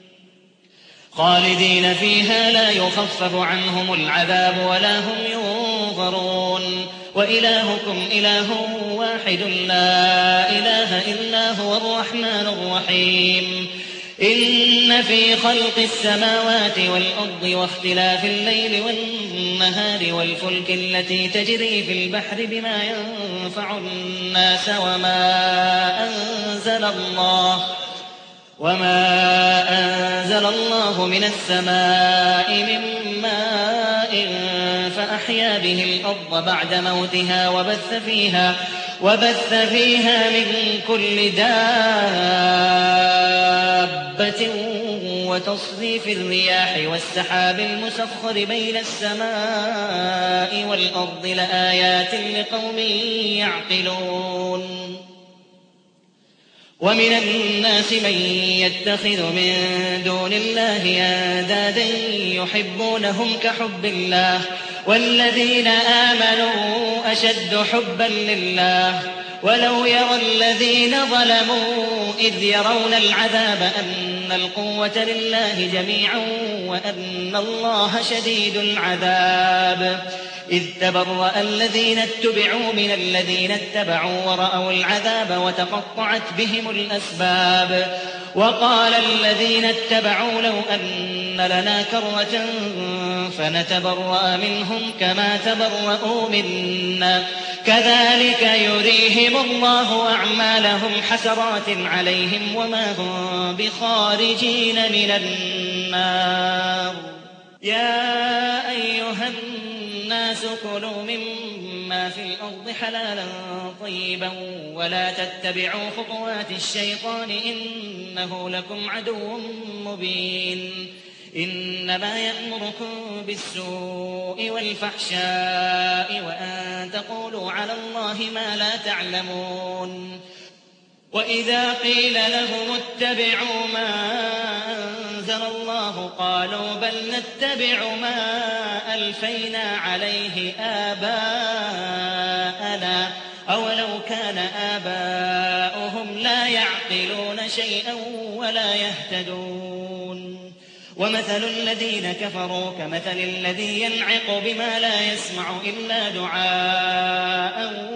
خالدين فيها لا يخفف عنهم العذاب ولا هم ينظرون وإلهكم إله واحد لا إله إلا هو الرحمن الرحيم إن في خلق السماوات والأرض واختلاف الليل والنهار والفلك التي تجري في البحر بما ينفع الناس وما أنزل الله وما أنزل الله من السماء من ماء فأحيا به الأرض بعد موتها وبث فيها وبث فيها من كل دابة وتصريف الرياح والسحاب المسخر بين السماء والأرض لآيات لقوم يعقلون ومن الناس من يتخذ من دون الله أندادا يحبونهم كحب الله والذين آمنوا أشد حبا لله ولو يرى الذين ظلموا إذ يرون العذاب أن القوة لله جميعا وأن الله شديد العذاب إذ تبرأ الذين اتبعوا من الذين اتبعوا ورأوا العذاب وتقطعت بهم الأسباب وقال الذين اتبعوا لو أن لنا كرة فنتبرأ منهم كما تبرأوا منا كذلك يريهم الله أعمالهم حسرات عليهم وما هم بخارجين من النار يا أيها الناس الناس كلوا مما في الأرض حلالا طيبا ولا تتبعوا خطوات الشيطان إنه لكم عدو مبين إنما يأمركم بالسوء والفحشاء وأن تقولوا على الله ما لا تعلمون وإذا قيل لهم اتبعوا ما أنزل الله قالوا بل نتبع ما ألفينا عليه آباءنا أولو كان آباؤهم لا يعقلون شيئا ولا يهتدون ومثل الذين كفروا كمثل الذي ينعق بما لا يسمع إلا دعاء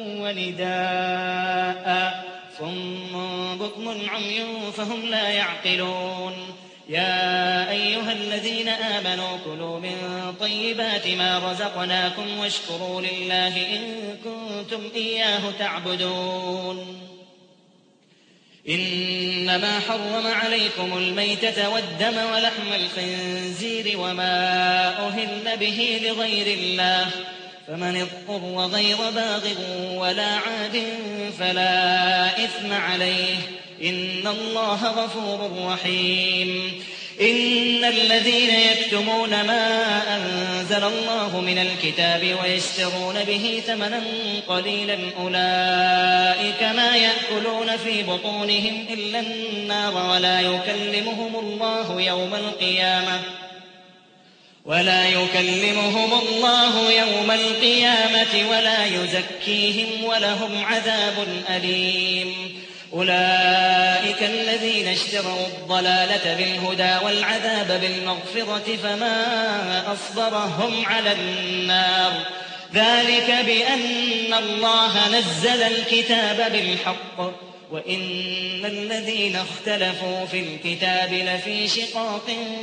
ونداء صم بكم عمي فهم لا يعقلون يا أيها الذين آمنوا كلوا من طيبات ما رزقناكم واشكروا لله إن كنتم إياه تعبدون إنما حرم عليكم الميتة والدم ولحم الخنزير وما أهل به لغير الله فمن اضطر غير باغ ولا عاد فلا إثم عليه إن الله غفور رحيم إن الذين يكتمون ما أنزل الله من الكتاب ويشترون به ثمنا قليلا أولئك ما يأكلون في بطونهم إلا النار ولا يكلمهم الله يوم القيامة ولا يكلمهم الله يوم القيامة ولا يزكيهم ولهم عذاب أليم أولئك الذين اشتروا الضلالة بالهدى والعذاب بالمغفرة فما أصبرهم على النار ذلك بأن الله نزل الكتاب بالحق وإن الذين اختلفوا في الكتاب لفي شقاق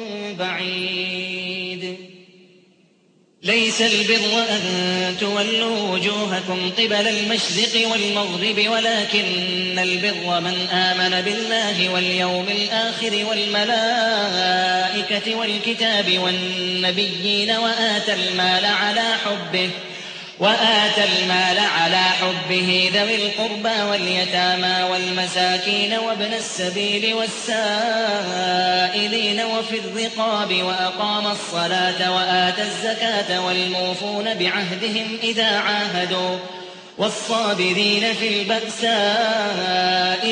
بعيد ليس البر أن تولوا وجوهكم قبل المشرق والمغرب ولكن البر من آمن بالله واليوم الآخر والملائكة والكتاب والنبيين وآتى المال على حبه وآتى المال على حبه ذوي القربى واليتامى والمساكين وابن السبيل والسائلين وفي الرقاب وأقام الصلاة وآتى الزكاة والموفون بعهدهم إذا عاهدوا والصابرين في البأساء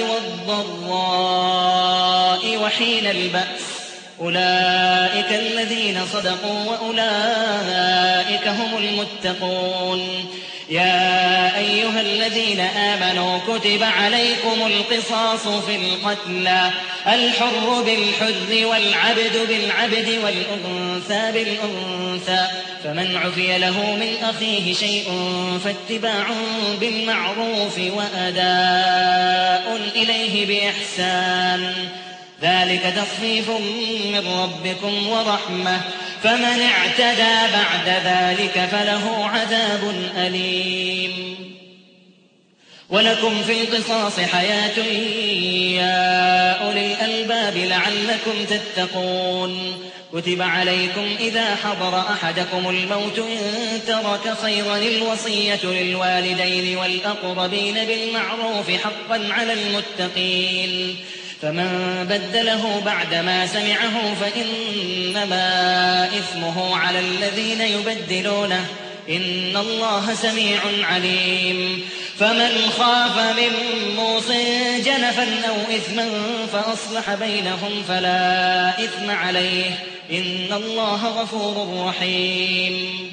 والضراء وحين البأس أولئك الذين صدقوا وأولئك هم المتقون يا أيها الذين آمنوا كتب عليكم القصاص في القتلى الحر بالحر والعبد بالعبد والأنثى بالأنثى فمن عفي له من أخيه شيء فاتباع بالمعروف وأداء إليه بإحسان ذلك تخفيف من ربكم ورحمة فمن اعتدى بعد ذلك فله عذاب أليم ولكم في القصاص حياة يا أولي الألباب لعلكم تتقون كتب عليكم إذا حضر أحدكم الموت إن ترك خيرا الوصية للوالدين والأقربين بالمعروف حقا على المتقين فمن بدله بعدما سمعه فإنما إثمه على الذين يبدلونه إن الله سميع عليم فمن خاف من موص جنفا أو إثما فأصلح بينهم فلا إثم عليه إن الله غفور رحيم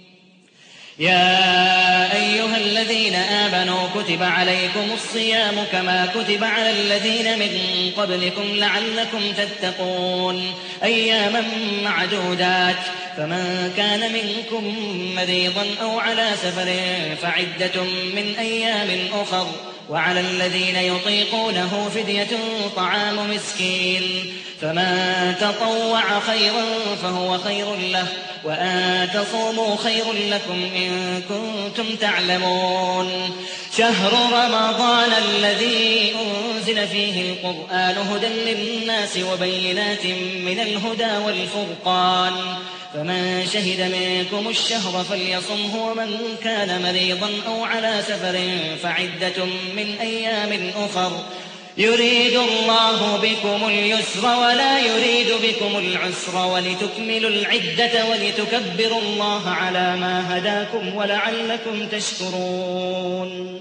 يا أيها الذين آمنوا كتب عليكم الصيام كما كتب على الذين من قبلكم لعلكم تتقون أياما معدودات فمن كان منكم مريضا أو على سفر فعدة من أيام أخر وعلى الذين يطيقونه فدية طعام مسكين فمن تطوع خيرا فهو خير له وأن تصوموا خير لكم إن كنتم تعلمون شهر رمضان الذي أنزل فيه القرآن هدى للناس وبينات من الهدى والفرقان فمن شهد منكم الشهر فليصمه ومن كان مريضا أو على سفر فعدة من أيام أخر يريد الله بكم اليسر ولا يريد بكم العسر ولتكملوا العدة ولتكبروا الله على ما هداكم ولعلكم تشكرون.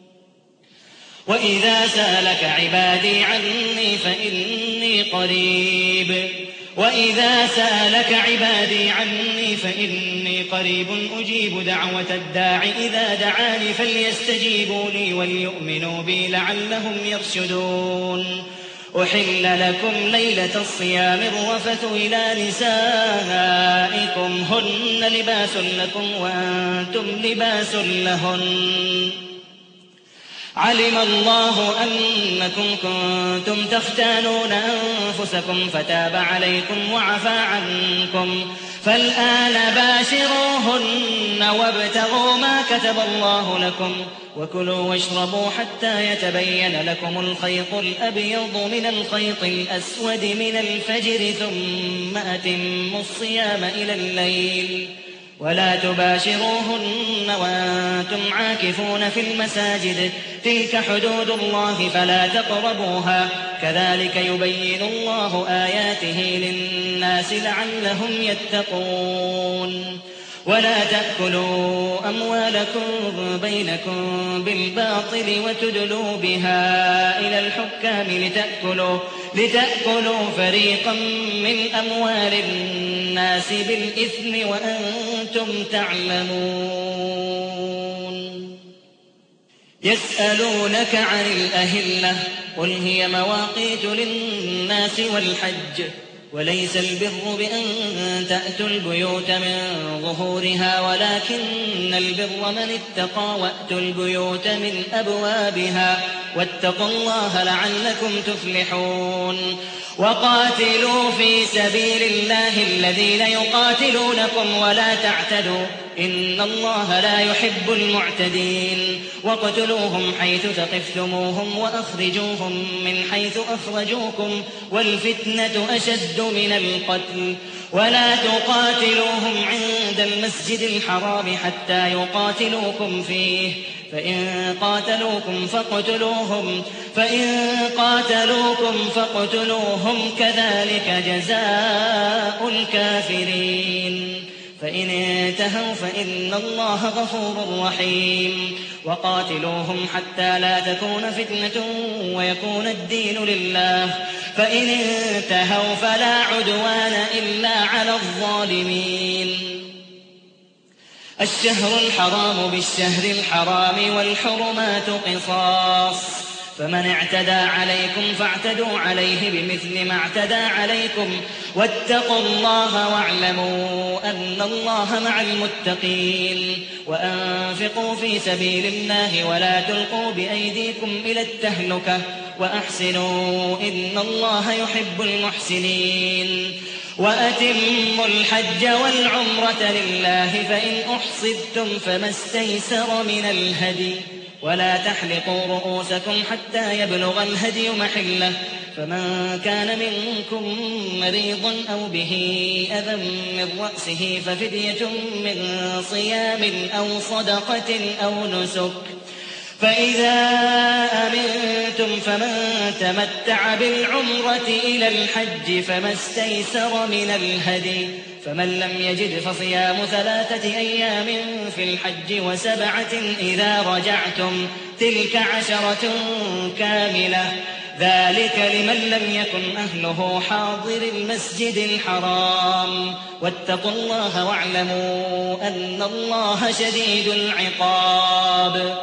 وإذا سألك عبادي عني فإني قريب وإذا سألك عبادي عني فإني قريب أجيب دعوة الداع إذا دعاني فليستجيبوا لي وليؤمنوا بي لعلهم يرشدون. أحل لكم ليلة الصيام الرفث إلى نسائكم هن لباس لكم وأنتم لباس لهن علم الله أنكم كنتم تختانون أنفسكم فتاب عليكم وعفى عنكم فالآن باشروهن وابتغوا ما كتب الله لكم وكلوا واشربوا حتى يتبين لكم الخيط الأبيض من الخيط الأسود من الفجر ثم أتموا الصيام إلى الليل ولا تباشروهن وأنتم عاكفون في المساجد تلك حدود الله فلا تقربوها كذلك يبين الله آياته للناس لعلهم يتقون. ولا تأكلوا أموالكم بينكم بالباطل وتدلوا بها إلى الحكام لتأكلوا, لتأكلوا فريقا من أموال الناس بالإثم وأنتم تعلمون. يسألونك عن الأهلة قل هي مواقيت للناس والحج وليس البر بأن تأتوا البيوت من ظهورها ولكن البر من اتقى وأتوا البيوت من أبوابها واتقوا الله لعلكم تفلحون. وقاتلوا في سبيل الله الذين يقاتلونكم ولا تعتدوا إن الله لا يحب المعتدين. واقتلوهم حيث ثقفتموهم وأخرجوهم من حيث أخرجوكم والفتنة أشد من القتل ولا تقاتلوهم عند المسجد الحرام حتى يقاتلوكم فيه فإن قاتلوكم فاقتلوهم فإن قاتلوكم فاقتلوهم كذلك جزاء الكافرين. فإن انتهوا فإن الله غفور رحيم. وقاتلوهم حتى لا تكون فتنة ويكون الدين لله فإن انتهوا فلا عدوان إلا على الظالمين. الشهر الحرام بالشهر الحرام والحرمات قصاص فمن اعتدى عليكم فاعتدوا عليه بمثل ما اعتدى عليكم واتقوا الله واعلموا أن الله مع المتقين. وأنفقوا في سبيل الله ولا تلقوا بأيديكم إلى التهلكة وأحسنوا إن الله يحب المحسنين. وأتموا الحج والعمرة لله فإن أحصرتم فما استيسر من الهدي ولا تحلقوا رؤوسكم حتى يبلغ الهدي محله فمن كان منكم مريضا أو به أذى من رأسه ففدية من صيام أو صدقة أو نسك فإذا أمنتم فمن تمتع بالعمرة إلى الحج فما استيسر من الهدي فمن لم يجد فصيام ثلاثة أيام في الحج وسبعة إذا رجعتم تلك عشرة كاملة ذلك لمن لم يكن أهله حاضر المسجد الحرام واتقوا الله واعلموا أن الله شديد العقاب.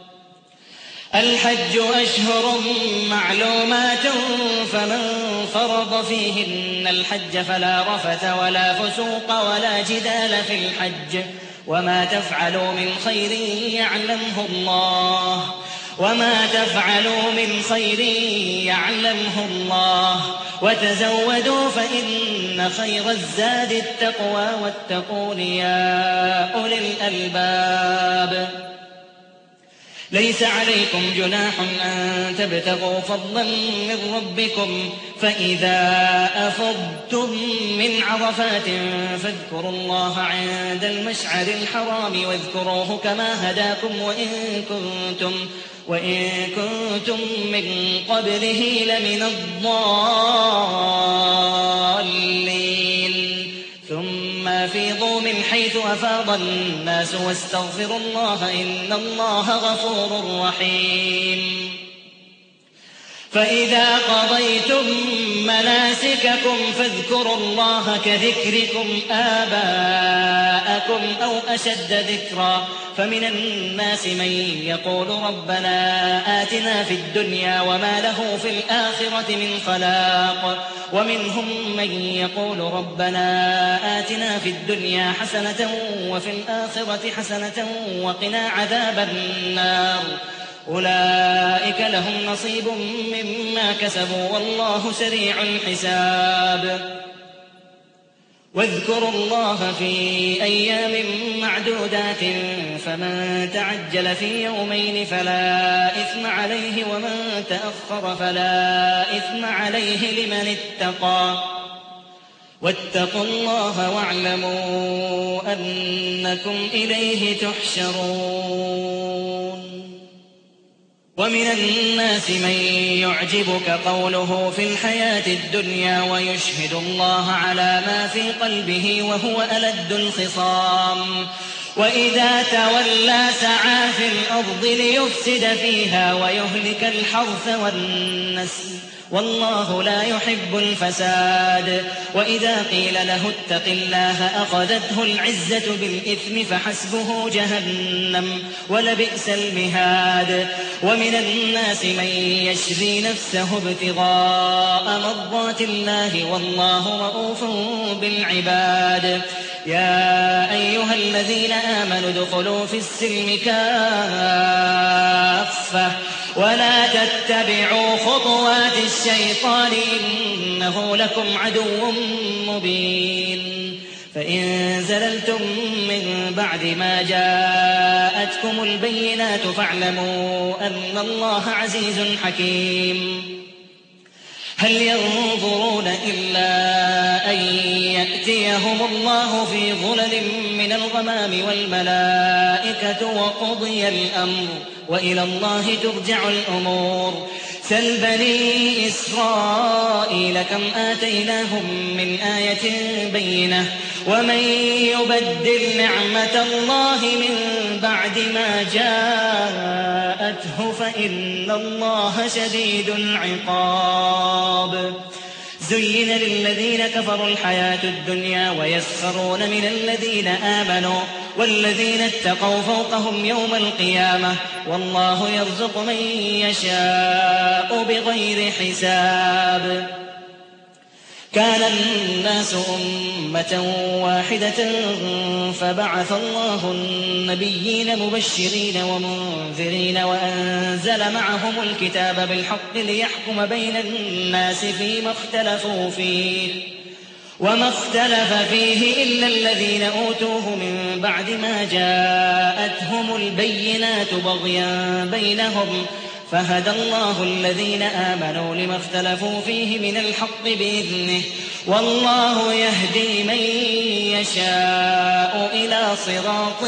الحج أشهر معلومات فمن فرض فيهن الحج فلا رفث ولا فسوق ولا جدال في الحج وما تفعلوا من خير يعلمه الله وما تفعلوا من خير يعلمه الله وتزودوا فإن خير الزاد التقوى واتقون يا أولي الألباب. ليس عليكم جناح أن تبتغوا فضلا من ربكم فإذا أفضتم من عرفات فاذكروا الله عند المشعر الحرام واذكروه كما هداكم وإن كنتم, وإن كنتم من قبله لمن الضالين ثم أفيضوا من حيث أفاض الناس واستغفروا الله إن الله غفور رحيم فإذا قضيتم مناسككم فاذكروا الله كذكركم آباءكم أو أشد ذكرا فمن الناس من يقول ربنا آتنا في الدنيا وما له في الآخرة من خلاق ومنهم من يقول ربنا آتنا في الدنيا حسنة وفي الآخرة حسنة وقنا عذاب النار أولئك لهم نصيب مما كسبوا والله سريع الحساب واذكروا الله في أيام معدودات فمن تعجل في يومين فلا إثم عليه ومن تأخر فلا إثم عليه لمن اتقى واتقوا الله واعلموا أنكم إليه تحشرون ومن الناس من يعجبك قوله في الحياة الدنيا ويشهد الله على ما في قلبه وهو ألد الخصام وإذا تولى سعى في الأرض ليفسد فيها ويهلك الحرث والنسل والله لا يحب الفساد وإذا قيل له اتق الله أخذته العزة بالإثم فحسبه جهنم ولبئس المهاد ومن الناس من يشري نفسه ابتغاء مرضات الله والله رؤوف بالعباد يا أيها الذين آمنوا ادخلوا في السلم كافة ولا تتبعوا خطوات الشيطان إنه لكم عدو مبين فإن زللتم من بعد ما جاءتكم البينات فاعلموا أن الله عزيز حكيم هل ينظرون إلا أن يأتيهم الله في ظلل من الغمام والملائكة وقضي الأمر وإلى الله ترجع الأمور سل بني إسرائيل كم آتيناهم من آية بينة ومن يبدل نعمة الله من بعد ما جاءته فإن الله شديد العقاب زين للذين كفروا الحياة الدنيا ويسخرون من الذين آمنوا والذين اتقوا فوقهم يوم القيامة والله يرزق من يشاء بغير حساب كان الناس أمة واحدة فبعث الله النبيين مبشرين ومنذرين وأنزل معهم الكتاب بالحق ليحكم بين الناس فيما اختلفوا فيه وما اختلف فيه إلا الذين أوتوه من بعد ما جاءتهم البينات بغيا بينهم فهدى الله الذين آمنوا لما اختلفوا فيه من الحق بإذنه والله يهدي من يشاء إلى صراط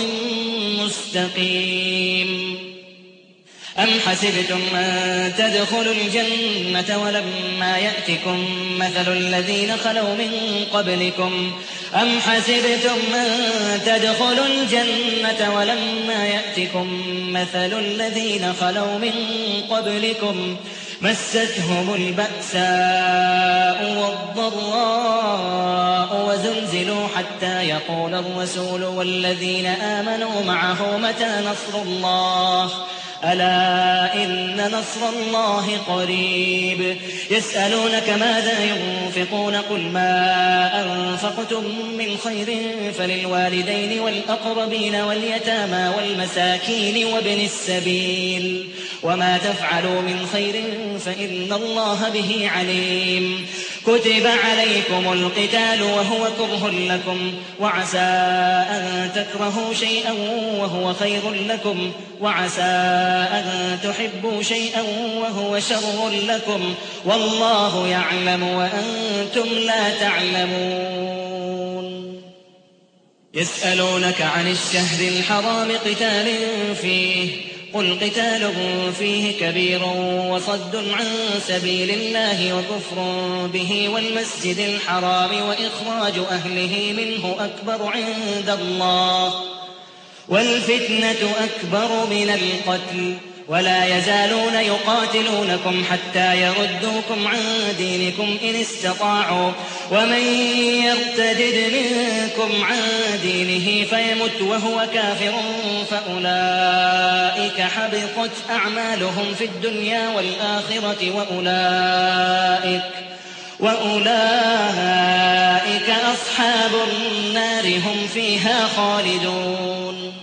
مستقيم أم حسبتم أن تدخلوا الجنة ولما يأتكم مثل الذين خلوا من قبلكم أم حسبتم أن تدخلوا الجنة ولما يأتكم مثل الذين خلوا من قبلكم مستهم البأساء والضراء وزلزلوا حتى يقول الرسول والذين آمنوا معه متى نصر الله ألا إن نصر الله قريب يسألونك ماذا ينفقون قل ما أنفقتم من خير فللوالدين والأقربين واليتامى والمساكين وابن السبيل وما تفعلوا من خير فإن الله به عليم كتب عليكم القتال وهو كره لكم وعسى أن تكرهوا شيئا وهو خير لكم وعسى أن تحبوا شيئا وهو شر لكم والله يعلم وأنتم لا تعلمون. يسألونك عن الشهر الحرام قتال فيه قل قتال فيه كبير وصد عن سبيل الله وكفر به والمسجد الحرام وإخراج أهله منه أكبر عند الله والفتنة أكبر من القتل ولا يزالون يقاتلونكم حتى يردوكم عن دينكم إن استطاعوا ومن يرتدد منكم عن دينه فيمت وهو كافر فأولئك حبطت أعمالهم في الدنيا والآخرة وأولئك, وأولئك أصحاب النار هم فيها خالدون.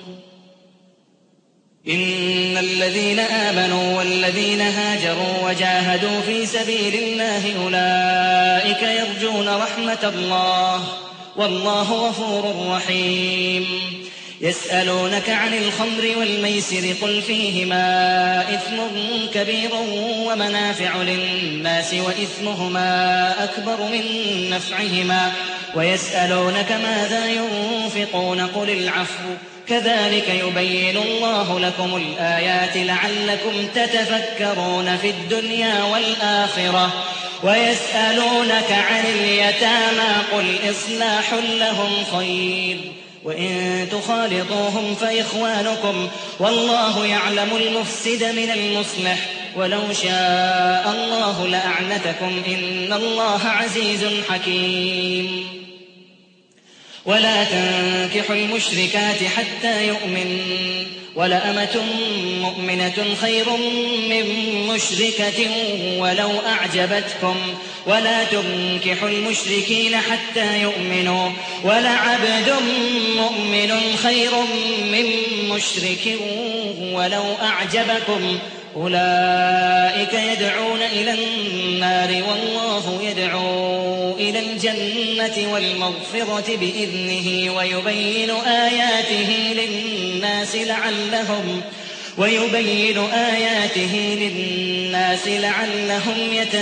إن الذين آمنوا والذين هاجروا وجاهدوا في سبيل الله أولئك يرجون رحمة الله والله غفور رحيم. يسألونك عن الخمر والميسر قل فيهما إثم كبير ومنافع للناس وإثمهما أكبر من نفعهما ويسألونك ماذا ينفقون قل العفو كذلك يبين الله لكم الآيات لعلكم تتفكرون في الدنيا والآخرة. ويسألونك عن اليتامى قل إصلاح لهم خير وإن تخالطوهم فإخوانكم والله يعلم المفسد من المصلح ولو شاء الله لأعنتكم إن الله عزيز حكيم. ولا تنكحوا المشركات حتى يؤمن ولأمة مؤمنة خير من مشركة ولو أعجبتكم ولا تنكحوا المشركين حتى يؤمنوا ولعبد مؤمن خير من مشرك ولو أعجبكم أولئك يدعون إلى النار والله يدعو إلى الجنة والمغفرة بإذنه ويبين آياته للناس لعلهم ويبين آياته للناس لعلهم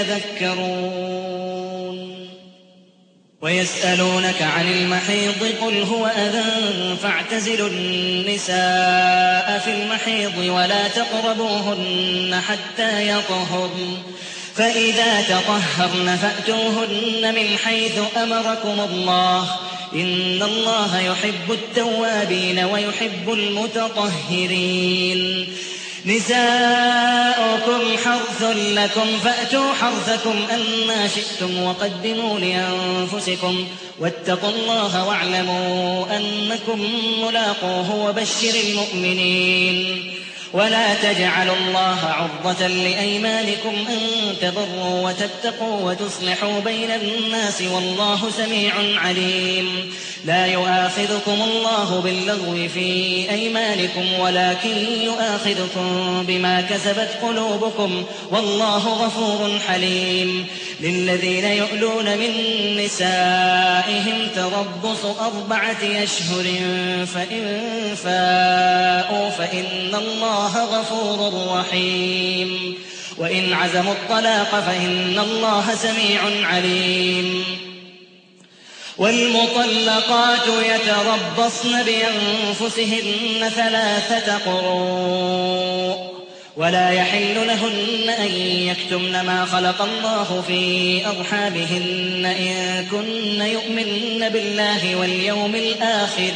يتذكرون. ويسألونك عن المحيض قل هو أذى فاعتزلوا النساء في المحيض ولا تقربوهن حتى يطهرن فإذا تطهرن فأتوهن من حيث أمركم الله إن الله يحب التوابين ويحب المتطهرين. نساؤكم حرث لكم فأتوا حرثكم أنا شئتم وقدموا لأنفسكم واتقوا الله واعلموا أنكم ملاقوه وبشر المؤمنين. ولا تجعلوا الله عرضة لأيمانكم أن تبروا وتتقوا وتصلحوا بين الناس والله سميع عليم. لا يؤاخذكم الله باللغو في أيمانكم ولكن يؤاخذكم بما كسبت قلوبكم والله غفور حليم. للذين يؤلون من نسائهم تربص أربعة أشهر فإن فاءوا فإن الله غفور رحيم. وإن عزموا الطلاق فإن الله سميع عليم. والمطلقات يتربصن بأنفسهن ثلاثة قروء ولا يحل لهن أن يكتمن ما خلق الله في أرحامهن إن كن يؤمن بالله واليوم الآخر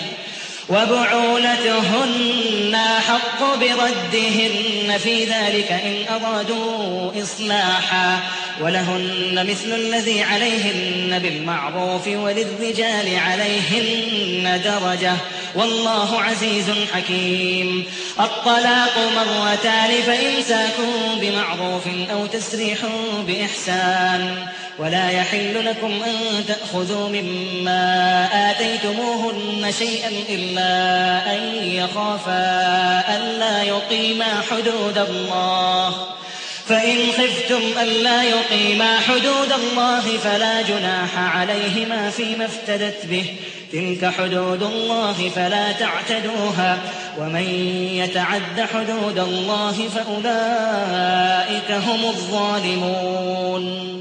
وبعولتهن حق بردهن في ذلك إن أرادوا إصلاحا ولهن مثل الذي عليهن بالمعروف وللرجال عليهن درجة والله عزيز حكيم. الطلاق مرتان فإمساك بمعروف أو تسريح بإحسان ولا يحل لكم أن تأخذوا مما آتيتموهن شيئا إلا أن يخافا ألا يقيما حدود الله فإن خفتم ألا يقيما حدود الله فلا جناح عليهما فيما افتدت به تلك حدود الله فلا تعتدوها ومن يتعد حدود الله فأولئك هم الظالمون.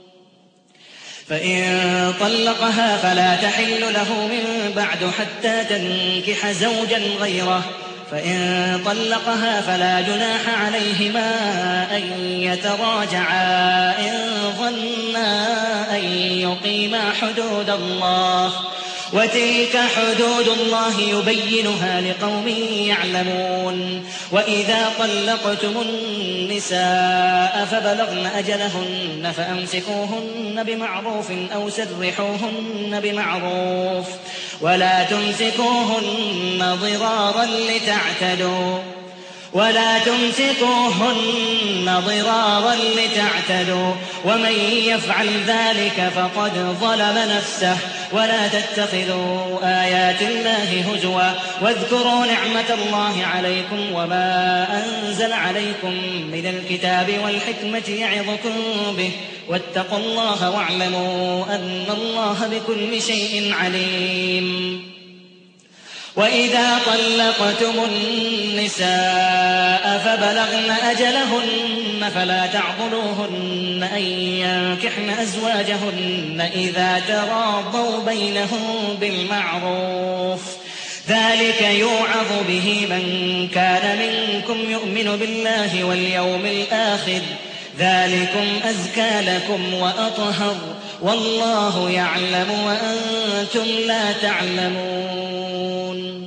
فإن طلقها فلا تحل له من بعد حتى تنكح زوجا غيره فإن طلقها فلا جناح عليهما أن يتراجعا إن ظنا أن يقيما حدود الله وتلك حدود الله يبينها لقوم يعلمون. وإذا طلقتم النساء فبلغن أجلهن فأمسكوهن بمعروف أو سرحوهن بمعروف ولا تمسكوهن ضرارا لتعتدوا ولا تمسكوهن ضرارا لتعتدوا ومن يفعل ذلك فقد ظلم نفسه. ولا تتخذوا آيات الله هزوا واذكروا نعمة الله عليكم وما أنزل عليكم من الكتاب والحكمة يعظكم به واتقوا الله واعلموا أن الله بكل شيء عليم. وإذا طلقتم النساء فبلغن أجلهن فلا تعضلوهن أن ينكحن أزواجهن إذا تراضوا بينهم بالمعروف ذلك يوعظ به من كان منكم يؤمن بالله واليوم الآخر ذلكم أزكى لكم وأطهر والله يعلم وأنتم لا تعلمون.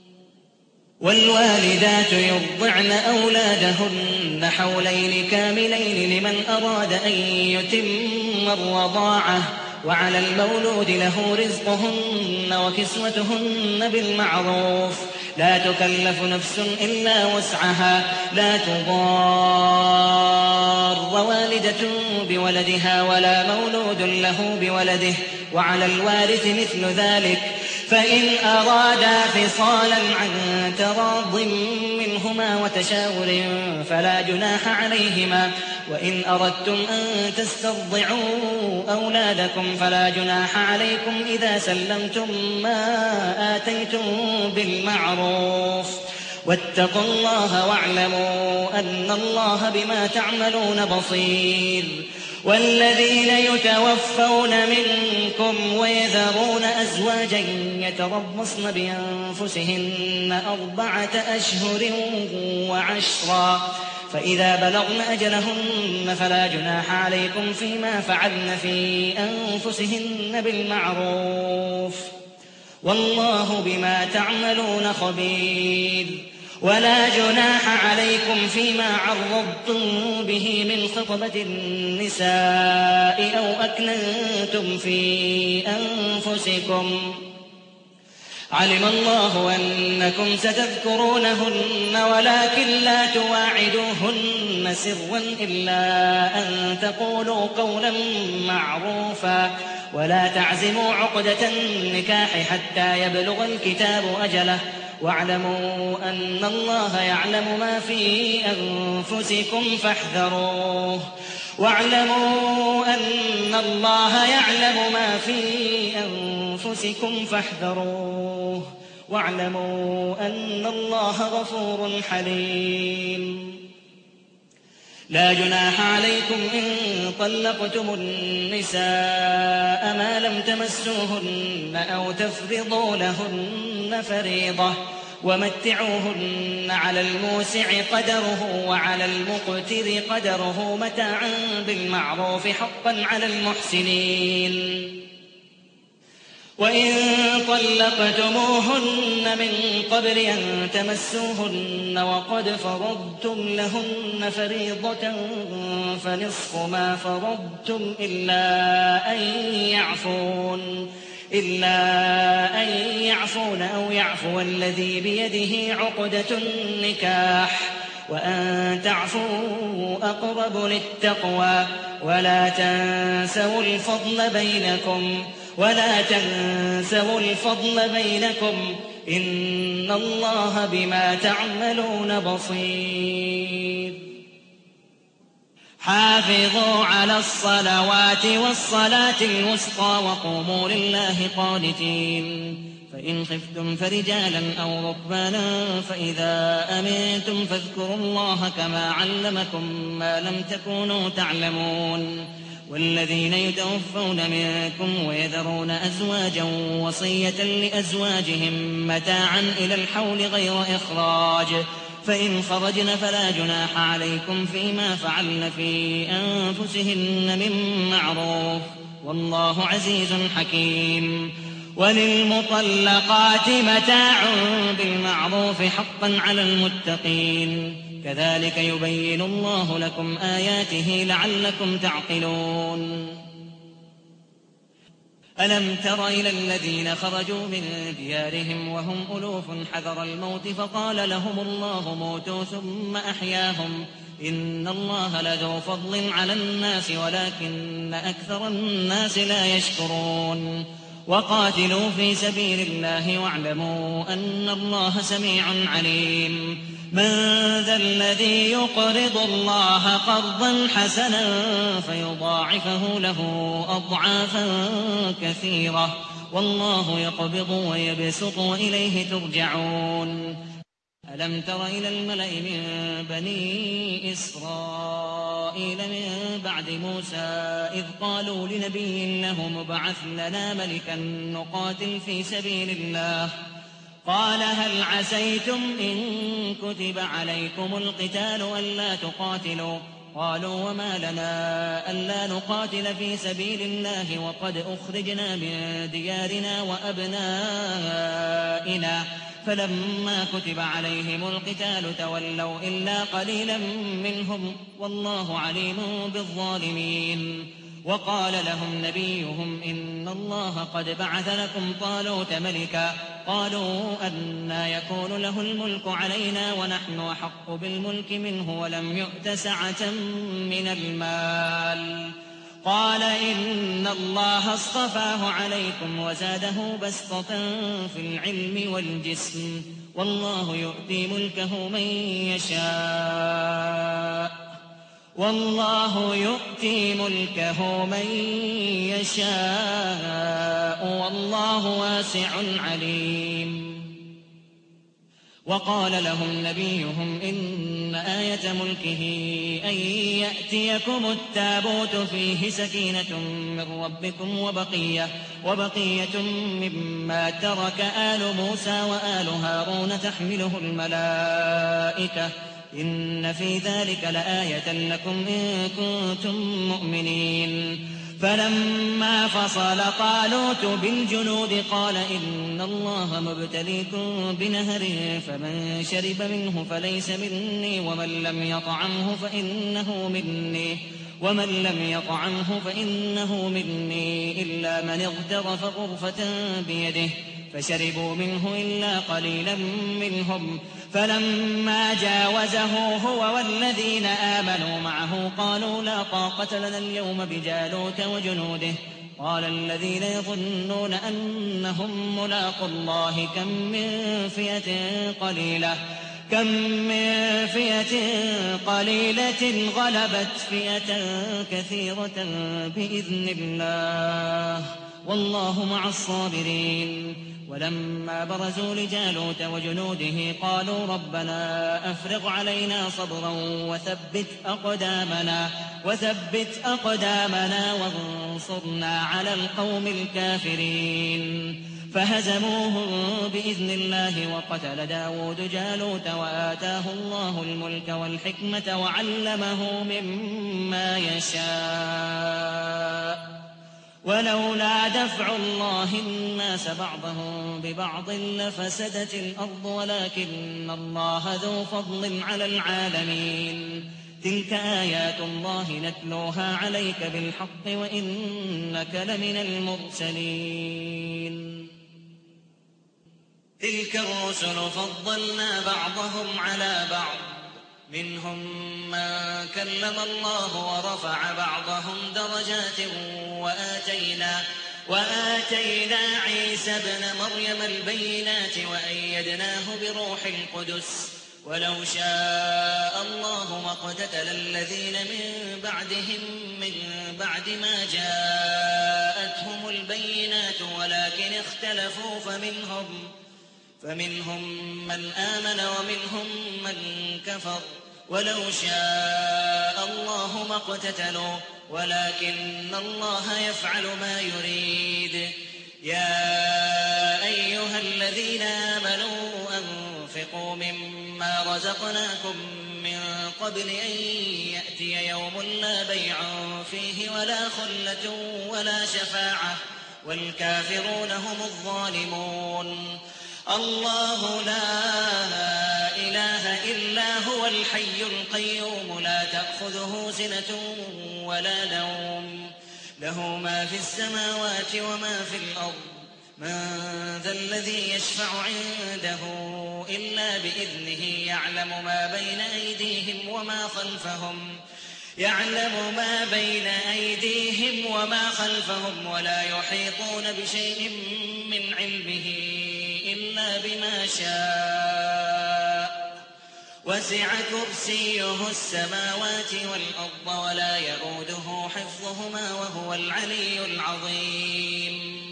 والوالدات يرضعن أولادهن حولين كاملين لمن أراد أن يتم الرضاعة وعلى المولود له رزقهن وكسوتهن بالمعروف لا تكلف نفس إلا وسعها لا تضار والدة بولدها ولا مولود له بولده وعلى الوارث مثل ذلك فإن أرادا فصالا عن تراض منهما وتشاور فلا جناح عليهما. وإن أردتم أن تسترضعوا أولادكم فلا جناح عليكم إذا سلمتم ما آتيتم بالمعروف واتقوا الله واعلموا أن الله بما تعملون بصير. والذين يتوفون منكم ويذرون أزواجا يتربصن بأنفسهن أربعة أشهر وعشرا فإذا بلغن أجلهن فلا جناح عليكم فيما فعلن في أنفسهن بالمعروف والله بما تعملون خبير. ولا جناح عليكم فيما عرضتم به من خطبة النساء أو أكننتم في أنفسكم علم الله أنكم ستذكرونهن ولكن لا تواعدوهن سرا إلا أن تقولوا قولا معروفا ولا تعزموا عقدة النكاح حتى يبلغ الكتاب أجله واعلموا أن الله يعلم ما في أنفسكم فاحذروه واعلموا أن الله يعلم ما في أنفسكم فاحذروه واعلموا أن الله غفور حليم. لا جناح عليكم إن طلقتم النساء ما لم تمسوهن أو تفرضوا لهن فريضة ومتعوهن على الموسع قدره وعلى المقتر قدره متاعا بالمعروف حقا على المحسنين. وإن طلقتموهن من قبل أن تمسوهن وقد فرضتم لهن فريضة فنصف ما فرضتم إلا أن يعفون إلا أن يعفون أو يعفو الذي بيده عقدة النكاح وأن تعفوا أقرب للتقوى ولا تنسوا الفضل بينكم ولا تنسوا الفضل بينكم إن الله بما تعملون بصير. حافظوا على الصلوات والصلاة الوسطى وقوموا لله قانتين فإن خفتم فرجالا أو ركبانا فإذا أمنتم فاذكروا الله كما علمكم ما لم تكونوا تعلمون والذين يتوفون منكم ويذرون أزواجا وصية لأزواجهم متاعا إلى الحول غير إخراج فإن خرجن فلا جناح عليكم فيما فعلن في أنفسهن من معروف والله عزيز حكيم وللمطلقات متاع بالمعروف حقا على المتقين كذلك يبين الله لكم آياته لعلكم تعقلون ألم تر إلى الذين خرجوا من ديارهم وهم ألوف حذر الموت فقال لهم الله موتوا ثم أحياهم إن الله لذو فضل على الناس ولكن أكثر الناس لا يشكرون وقاتلوا في سبيل الله واعلموا أن الله سميع عليم من ذا الذي يقرض الله قرضا حسنا فيضاعفه له أضعافا كثيرة والله يقبض ويبسط وإليه ترجعون ألم تر إلى الملأ من بني إسرائيل من بعد موسى إذ قالوا لنبي له مبعث لنا ملكا نقاتل في سبيل الله قال هل عسيتم إن كتب عليكم القتال ألا تقاتلوا قالوا وما لنا ألا نقاتل في سبيل الله وقد أخرجنا من ديارنا وأبنائنا فلما كتب عليهم القتال تولوا إلا قليلا منهم والله عليم بالظالمين وقال لهم نبيهم إن الله قد بعث لكم طالوت ملكا قالوا أنى يكون له الملك علينا ونحن أحق بالملك منه ولم يؤت سعة من المال قال إن الله اصطفاه عليكم وزاده بسطة في العلم والجسم والله يؤتي ملكه من يشاء والله يؤتي ملكه من يشاء والله واسع عليم وقال لهم نبيهم إن آية ملكه أن يأتيكم التابوت فيه سكينة من ربكم وبقية, وبقية مما ترك آل موسى وآل هارون تحمله الملائكة إن في ذلك لآية لكم إن كنتم مؤمنين فلما فصل طالوت بالجنود قال إن الله مبتليكم بنهر فمن شرب منه فليس مني ومن لم يطعمه فإنه مني ومن لم يطعمه فإنه مني إلا من اغترف غرفة بيده فشربوا منه إلا قليلا منهم فلما جاوزه هو والذين آمنوا معه قالوا لا طاقة لنا اليوم بجالوت وجنوده قال الذين يظنون أنهم ملاقوا الله كم من فئة قليلة كم من فئة قليلة غلبت فئة كثيرة بإذن الله والله مع الصابرين ولما برزوا لجالوت وجنوده قالوا ربنا أفرغ علينا صبرا وثبت أقدامنا وثبت أقدامنا وانصرنا على القوم الكافرين فهزموهم بإذن الله وقتل داود جالوت وآتاه الله الملك والحكمة وعلمه مما يشاء ولولا دفع الله الناس بعضهم ببعض لفسدت الأرض ولكن الله ذو فضل على العالمين تلك آيات الله نتلوها عليك بالحق وإنك لمن المرسلين تلك الرسل فضلنا بعضهم على بعض منهم من كلم الله ورفع بعضهم درجات وآتينا, وآتينا عيسى ابن مريم البينات وأيدناه بروح القدس ولو شاء الله ما اقتتل الذين من بعدهم من بعد ما جاءتهم البينات ولكن اختلفوا فمنهم, فمنهم من آمن ومنهم من كفر ولو شاء الله ما اقتتلوا ولكن الله يفعل ما يريد. يا أيها الذين آمنوا أنفقوا مما رزقناكم من قبل أن يأتي يوم لا بيع فيه ولا خلة ولا شفاعة والكافرون هم الظالمون. الله لا إله إلا هو الحي القيوم لا تأخذه سنة ولا نوم له ما في السماوات وما في الأرض من ذا الذي يشفع عنده إلا بإذنه يعلم ما بين أيديهم وما خلفهم يعلم ما بين أيديهم وما خلفهم ولا يحيطون بشيء من علمه إلا بما شاء وسع كرسيه السماوات والأرض ولا يئوده حفظهما وهو العلي العظيم.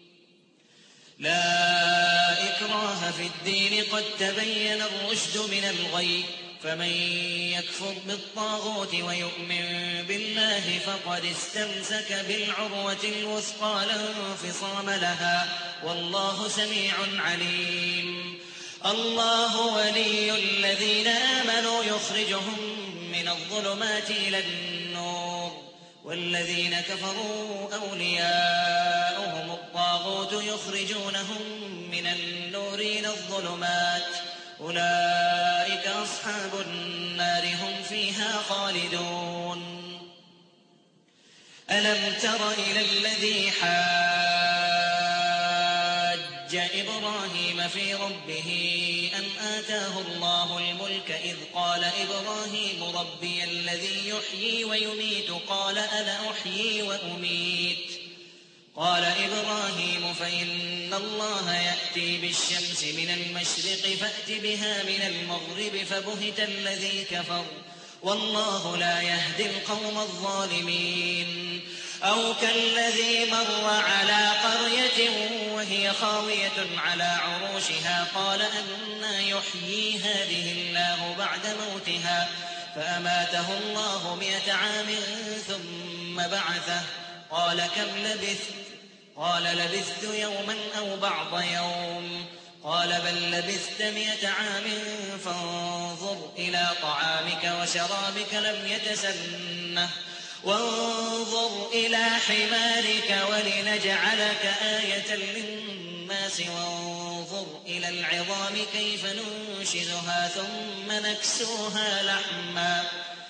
لا إكراه في الدين قد تبين الرشد من الغي فمن يكفر بالطاغوت ويؤمن بالله فقد استمسك بالعروة الوثقى لا انفصام لها والله سميع عليم. الله ولي الذين آمنوا يخرجهم من الظلمات إلى النور والذين كفروا أولياؤهم الطاغوت يخرجونهم من النور إلى الظلمات أولئك أصحاب النار هم فيها خالدون. ألم تر إلى الذي حاج إبراهيم في ربه أن آتاه الله الملك إذ قال إبراهيم ربي الذي يحيي ويميت قال أنا أحيي وأميت قال إبراهيم فإن الله يأتي بالشمس من المشرق فأت بها من المغرب فبهت الذي كفر والله لا يهدي القوم الظالمين. أو كالذي مر على قرية وهي خاوية على عروشها قال أنى يحيي هذه الله بعد موتها فأماته الله مئة عام ثم بعثه قال كم لبثت قال لبثت يوما أو بعض يوم قال بل لبثت مئة عام فانظر إلى طعامك وشرابك لم يتسنه وانظر إلى حمارك ولنجعلك آية للناس وانظر إلى العظام كيف ننشزها ثم نكسوها لحما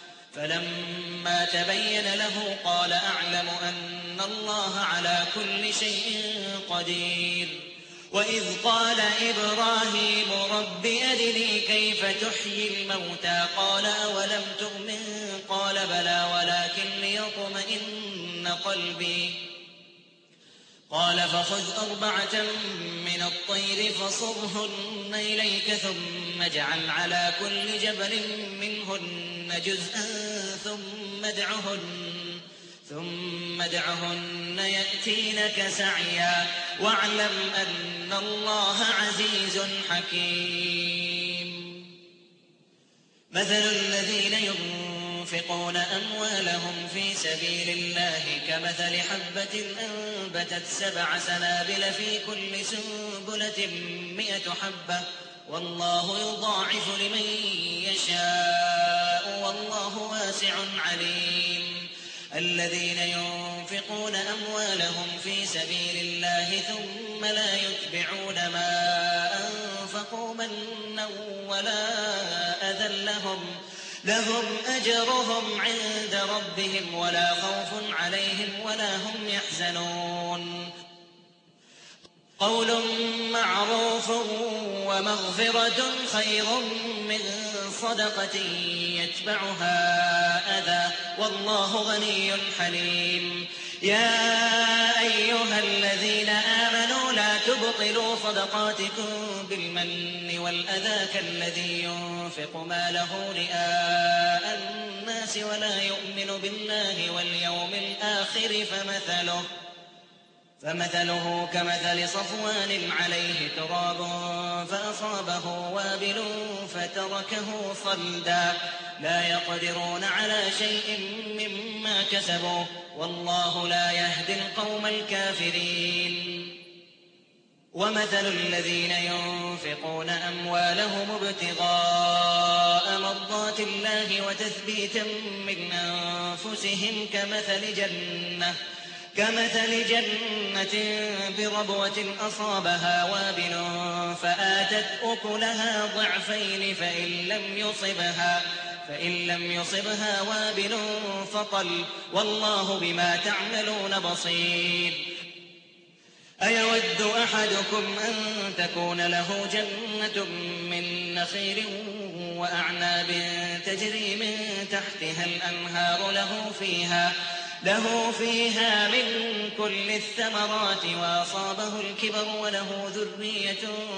فلما تبين له قال أعلم أن الله على كل شيء قدير. وإذ قال إبراهيم رب أرني كيف تحيي الموتى قال أولم تؤمن قال بلى ولكن ليطمئن قلبي قال فخذ أربعة من الطير فصرهن إليك ثم اجعل على كل جبل منهن جزءا ثم ادعهن ثم ادعهن يأتينك سعيا واعلم أن الله عزيز حكيم. مثل الذين ينفقون أموالهم في سبيل الله كمثل حبة أنبتت سبع سنابل في كل سنبلة مئة حبة والله يضاعف لمن يشاء والله واسع عليم. الذين ينفقون أموالهم في سبيل الله ثم لا يتبعون ما أنفقوا منا ولا أذى لهم لهم أجرهم عند ربهم ولا خوف عليهم ولا هم يحزنون. قول معروف ومغفرة خير من صدقة يتبعها أذى والله غني حليم. يا أيها الذين آمنوا لا تبطلوا صدقاتكم بالمن والأذى كالذي ينفق ماله رئاء الناس ولا يؤمن بالله واليوم الآخر فمثله فمثله كمثل صفوان عليه تراب فأصابه وابل فتركه صلدا لا يقدرون على شيء مما كسبوا والله لا يهدي القوم الكافرين. ومثل الذين ينفقون أموالهم ابتغاء مرضات الله وتثبيتا من أنفسهم كمثل جنة كمثل جنة بربوة أصابها وابل فآتت أكلها ضعفين فإن لم يصبها فإن لم يصبها وابل فطل والله بما تعملون بصير. أيود أحدكم أن تكون له جنة من نخيل وأعناب تجري من تحتها الأنهار له فيها له فيها من كل الثمرات وأصابه الكبر وله ذرية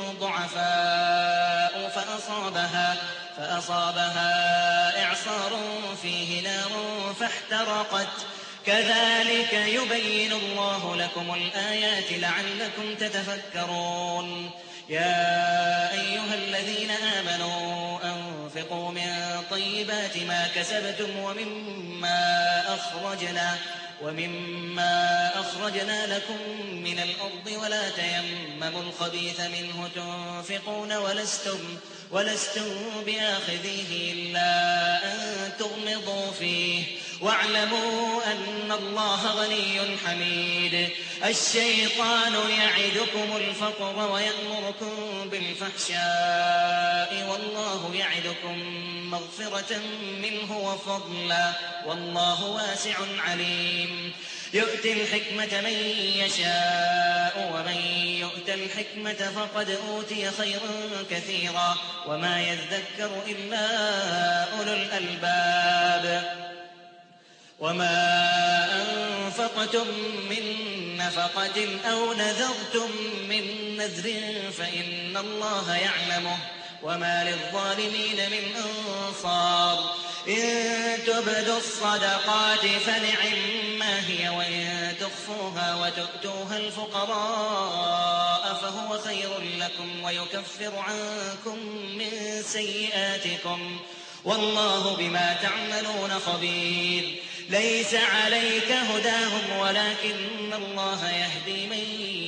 ضعفاء فأصابها, فأصابها إعصار فيه نار فاحترقت كذلك يبين الله لكم الآيات لعلكم تتفكرون. يا أيها الذين آمنوا أنفقوا من طيبات ما كسبتم ومما أخرجنا ومما أخرجنا لكم من الأرض ولا تيمموا الخبيث منه تنفقون ولستم ولستم بآخذيه إلا أن تغمضوا فيه واعلموا أن الله غني حميد. الشيطان يعدكم الفقر ويأمركم بالفحشاء والله يعدكم مغفرة منه وفضلا والله واسع عليم. يؤتي الحكمة من يشاء ومن يؤت الحكمة فقد أوتي خيرا كثيرا وما يذكر إلا أولو الألباب. وما أنفقتم من نفقة أو نذرتم من نذر فإن الله يعلمه وما للظالمين من أنصار. إن تبدوا الصدقات فنعما هي وإن تخفوها وتؤتوها الفقراء فهو خير لكم ويكفر عنكم من سيئاتكم والله بما تعملون خبير. ليس عليك هداهم ولكن الله يهدي من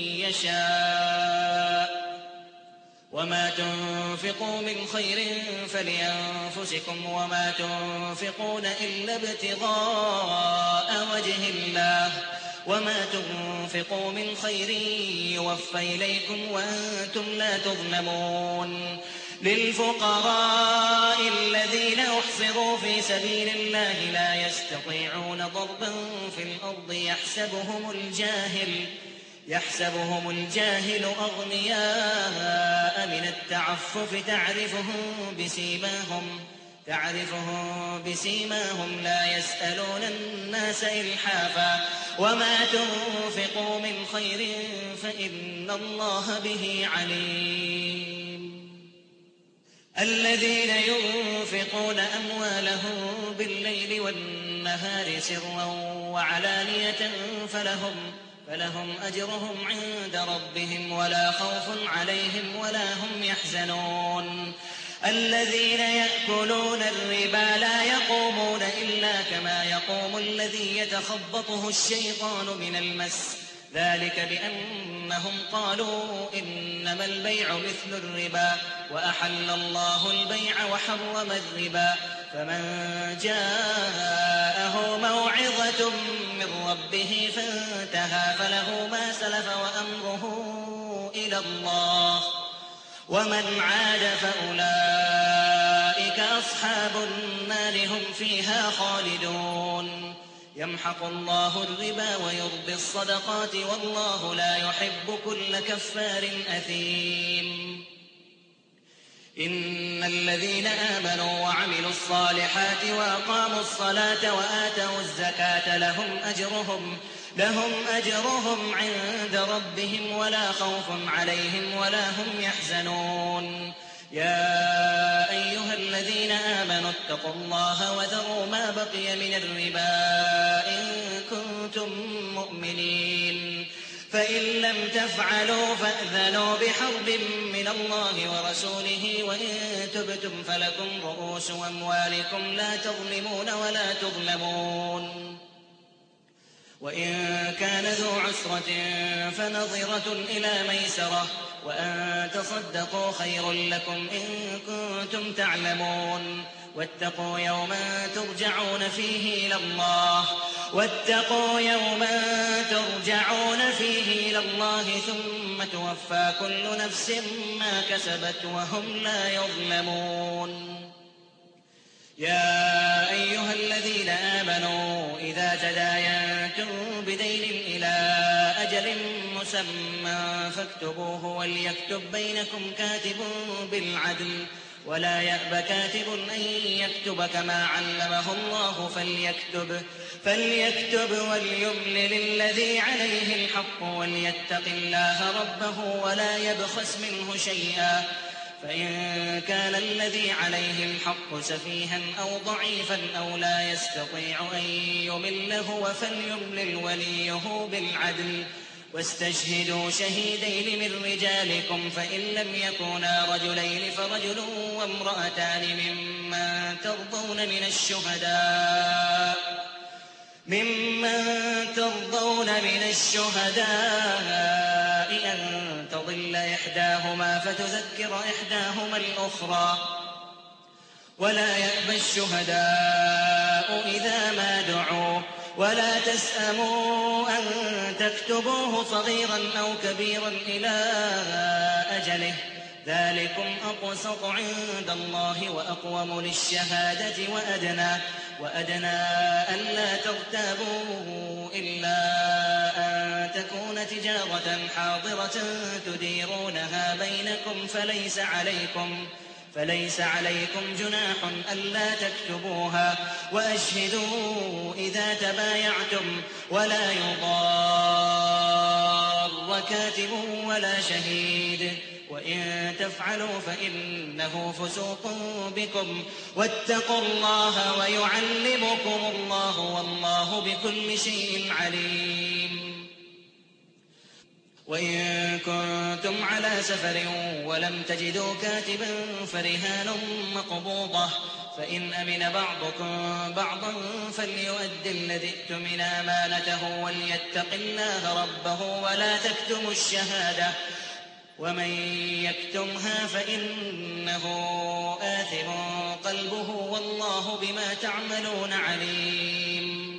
يشاء وما تنفقوا من خير فلأنفسكم وما تنفقون إلا ابتغاء وجه الله وما تنفقوا من خير يوفى إليكم وأنتم لا تظلمون. للفقراء الذين أحصروا في سبيل الله لا يستطيعون ضربا في الأرض يحسبهم الجاهل يحسبهم الجاهل أغنياء من التعفف تعرفهم بسيماهم تعرفهم بسيماهم لا يسألون الناس إلحافا وما تنفقوا من خير فإن الله به عليم. الذين ينفقون أموالهم بالليل والنهار سرا وعلانية فلهم فلهم أجرهم عند ربهم ولا خوف عليهم ولا هم يحزنون. الذين يأكلون الربا لا يقومون إلا كما يقوم الذي يتخبطه الشيطان من المس ذلك بأنهم قالوا إنما البيع مثل الربا وأحل الله البيع وحرم الربا فمن جاءه موعظة من ربه فانتهى فله ما سلف وأمره إلى الله ومن عاد فأولئك أصحاب النار هم فيها خالدون. يمحق الله الربا ويربي الصدقات والله لا يحب كل كفار أثيم. إن الذين آمنوا وعملوا الصالحات وأقاموا الصلاة وآتوا الزكاة لهم أجرهم لهم أجرهم عند ربهم ولا خوف عليهم ولا هم يحزنون يا أيها الذين آمنوا اتقوا الله وذروا ما بقي من الربا إن كنتم مؤمنين فإن لم تفعلوا فأذنوا بحرب من الله ورسوله وإن تبتم فلكم رؤوس أموالكم لا تظلمون ولا تظلمون وإن كان ذو عسرة فنظرة إلى ميسرة وأن تصدقوا خير لكم إن كنتم تعلمون واتقوا يوما ترجعون فيه إلى الله واتقوا يوما ترجعون فيه إلى الله ثم توفى كل نفس ما كسبت وهم لا يظلمون يا أيها الذين آمنوا إذا تداينتم بدين إلى أجل مسمى فاكتبوه وليكتب بينكم كاتب بالعدل ولا يأب كاتب أن يكتب كما علمه الله فليكتب فليكتب وليملل الذي عليه الحق وليتق الله ربه ولا يبخس منه شيئا فإن كان الذي عليه الحق سفيها أو ضعيفا أو لا يستطيع أن يمل هو فليملل وليه بالعدل واستشهدوا شهيدين من رجالكم فإن لم يكونا رجلين فرجل وامرأتان ممن ترضون من الشهداء ممن ترضون من الشهداء أن تضل إحداهما فتذكر إحداهما الأخرى ولا يأبى الشهداء إذا ما دعوا ولا تسأموا أن تكتبوه صغيرا أو كبيرا إلى أجله ذلكم أقسط عند الله وأقوم للشهادة وأدنى وأدنى ألا ترتابوا إلا أن تكون تجارة حاضرة تديرونها بينكم فليس عليكم فليس عليكم جناح ألا تكتبوها وأشهدوا إذا تبايعتم ولا يضار كاتب ولا شهيد وإن تفعلوا فإنه فسوق بكم واتقوا الله ويعلمكم الله والله بكل شيء عليم وإن كنتم على سفر ولم تجدوا كاتبا فرهان مقبوضة فإن أمن بعضكم بعضا فليؤد الذي ائتمن أمانته وليتق الله ربه ولا تكتموا الشهادة ومن يكتمها فإنه آثم قلبه والله بما تعملون عليم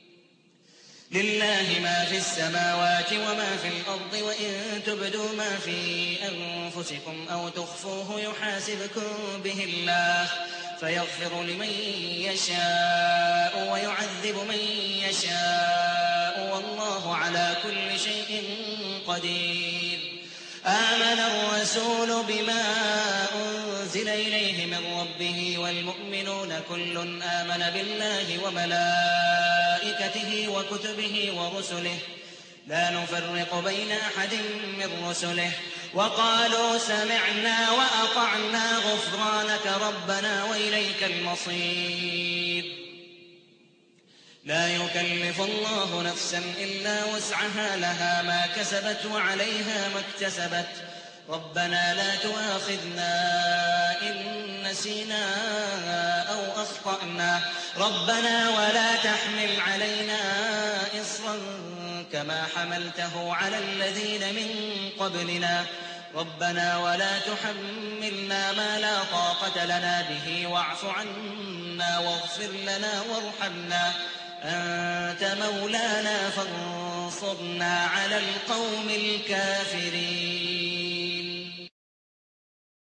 لله ما في السماوات وما في الأرض وإن تبدوا ما في أنفسكم أو تخفوه يحاسبكم به الله فيغفر لمن يشاء ويعذب من يشاء والله على كل شيء قدير آمن الرسول بما أنزل إليه من ربه والمؤمنون كل آمن بالله وملائكته وكتبه ورسله لا نفرق بين أحد من رسله وقالوا سمعنا وأطعنا غفرانك ربنا وإليك المصير لا يكلف الله نفسا إلا وسعها لها ما كسبت وعليها ما اكتسبت ربنا لا تؤاخذنا إن نسينا أو أخطأنا ربنا ولا تحمل علينا إصرا كما حملته على الذين من قبلنا ربنا ولا تحملنا ما لا طاقة لنا به واعف عنا واغفر لنا وارحمنا أنت مولانا فانصرنا على القوم الكافرين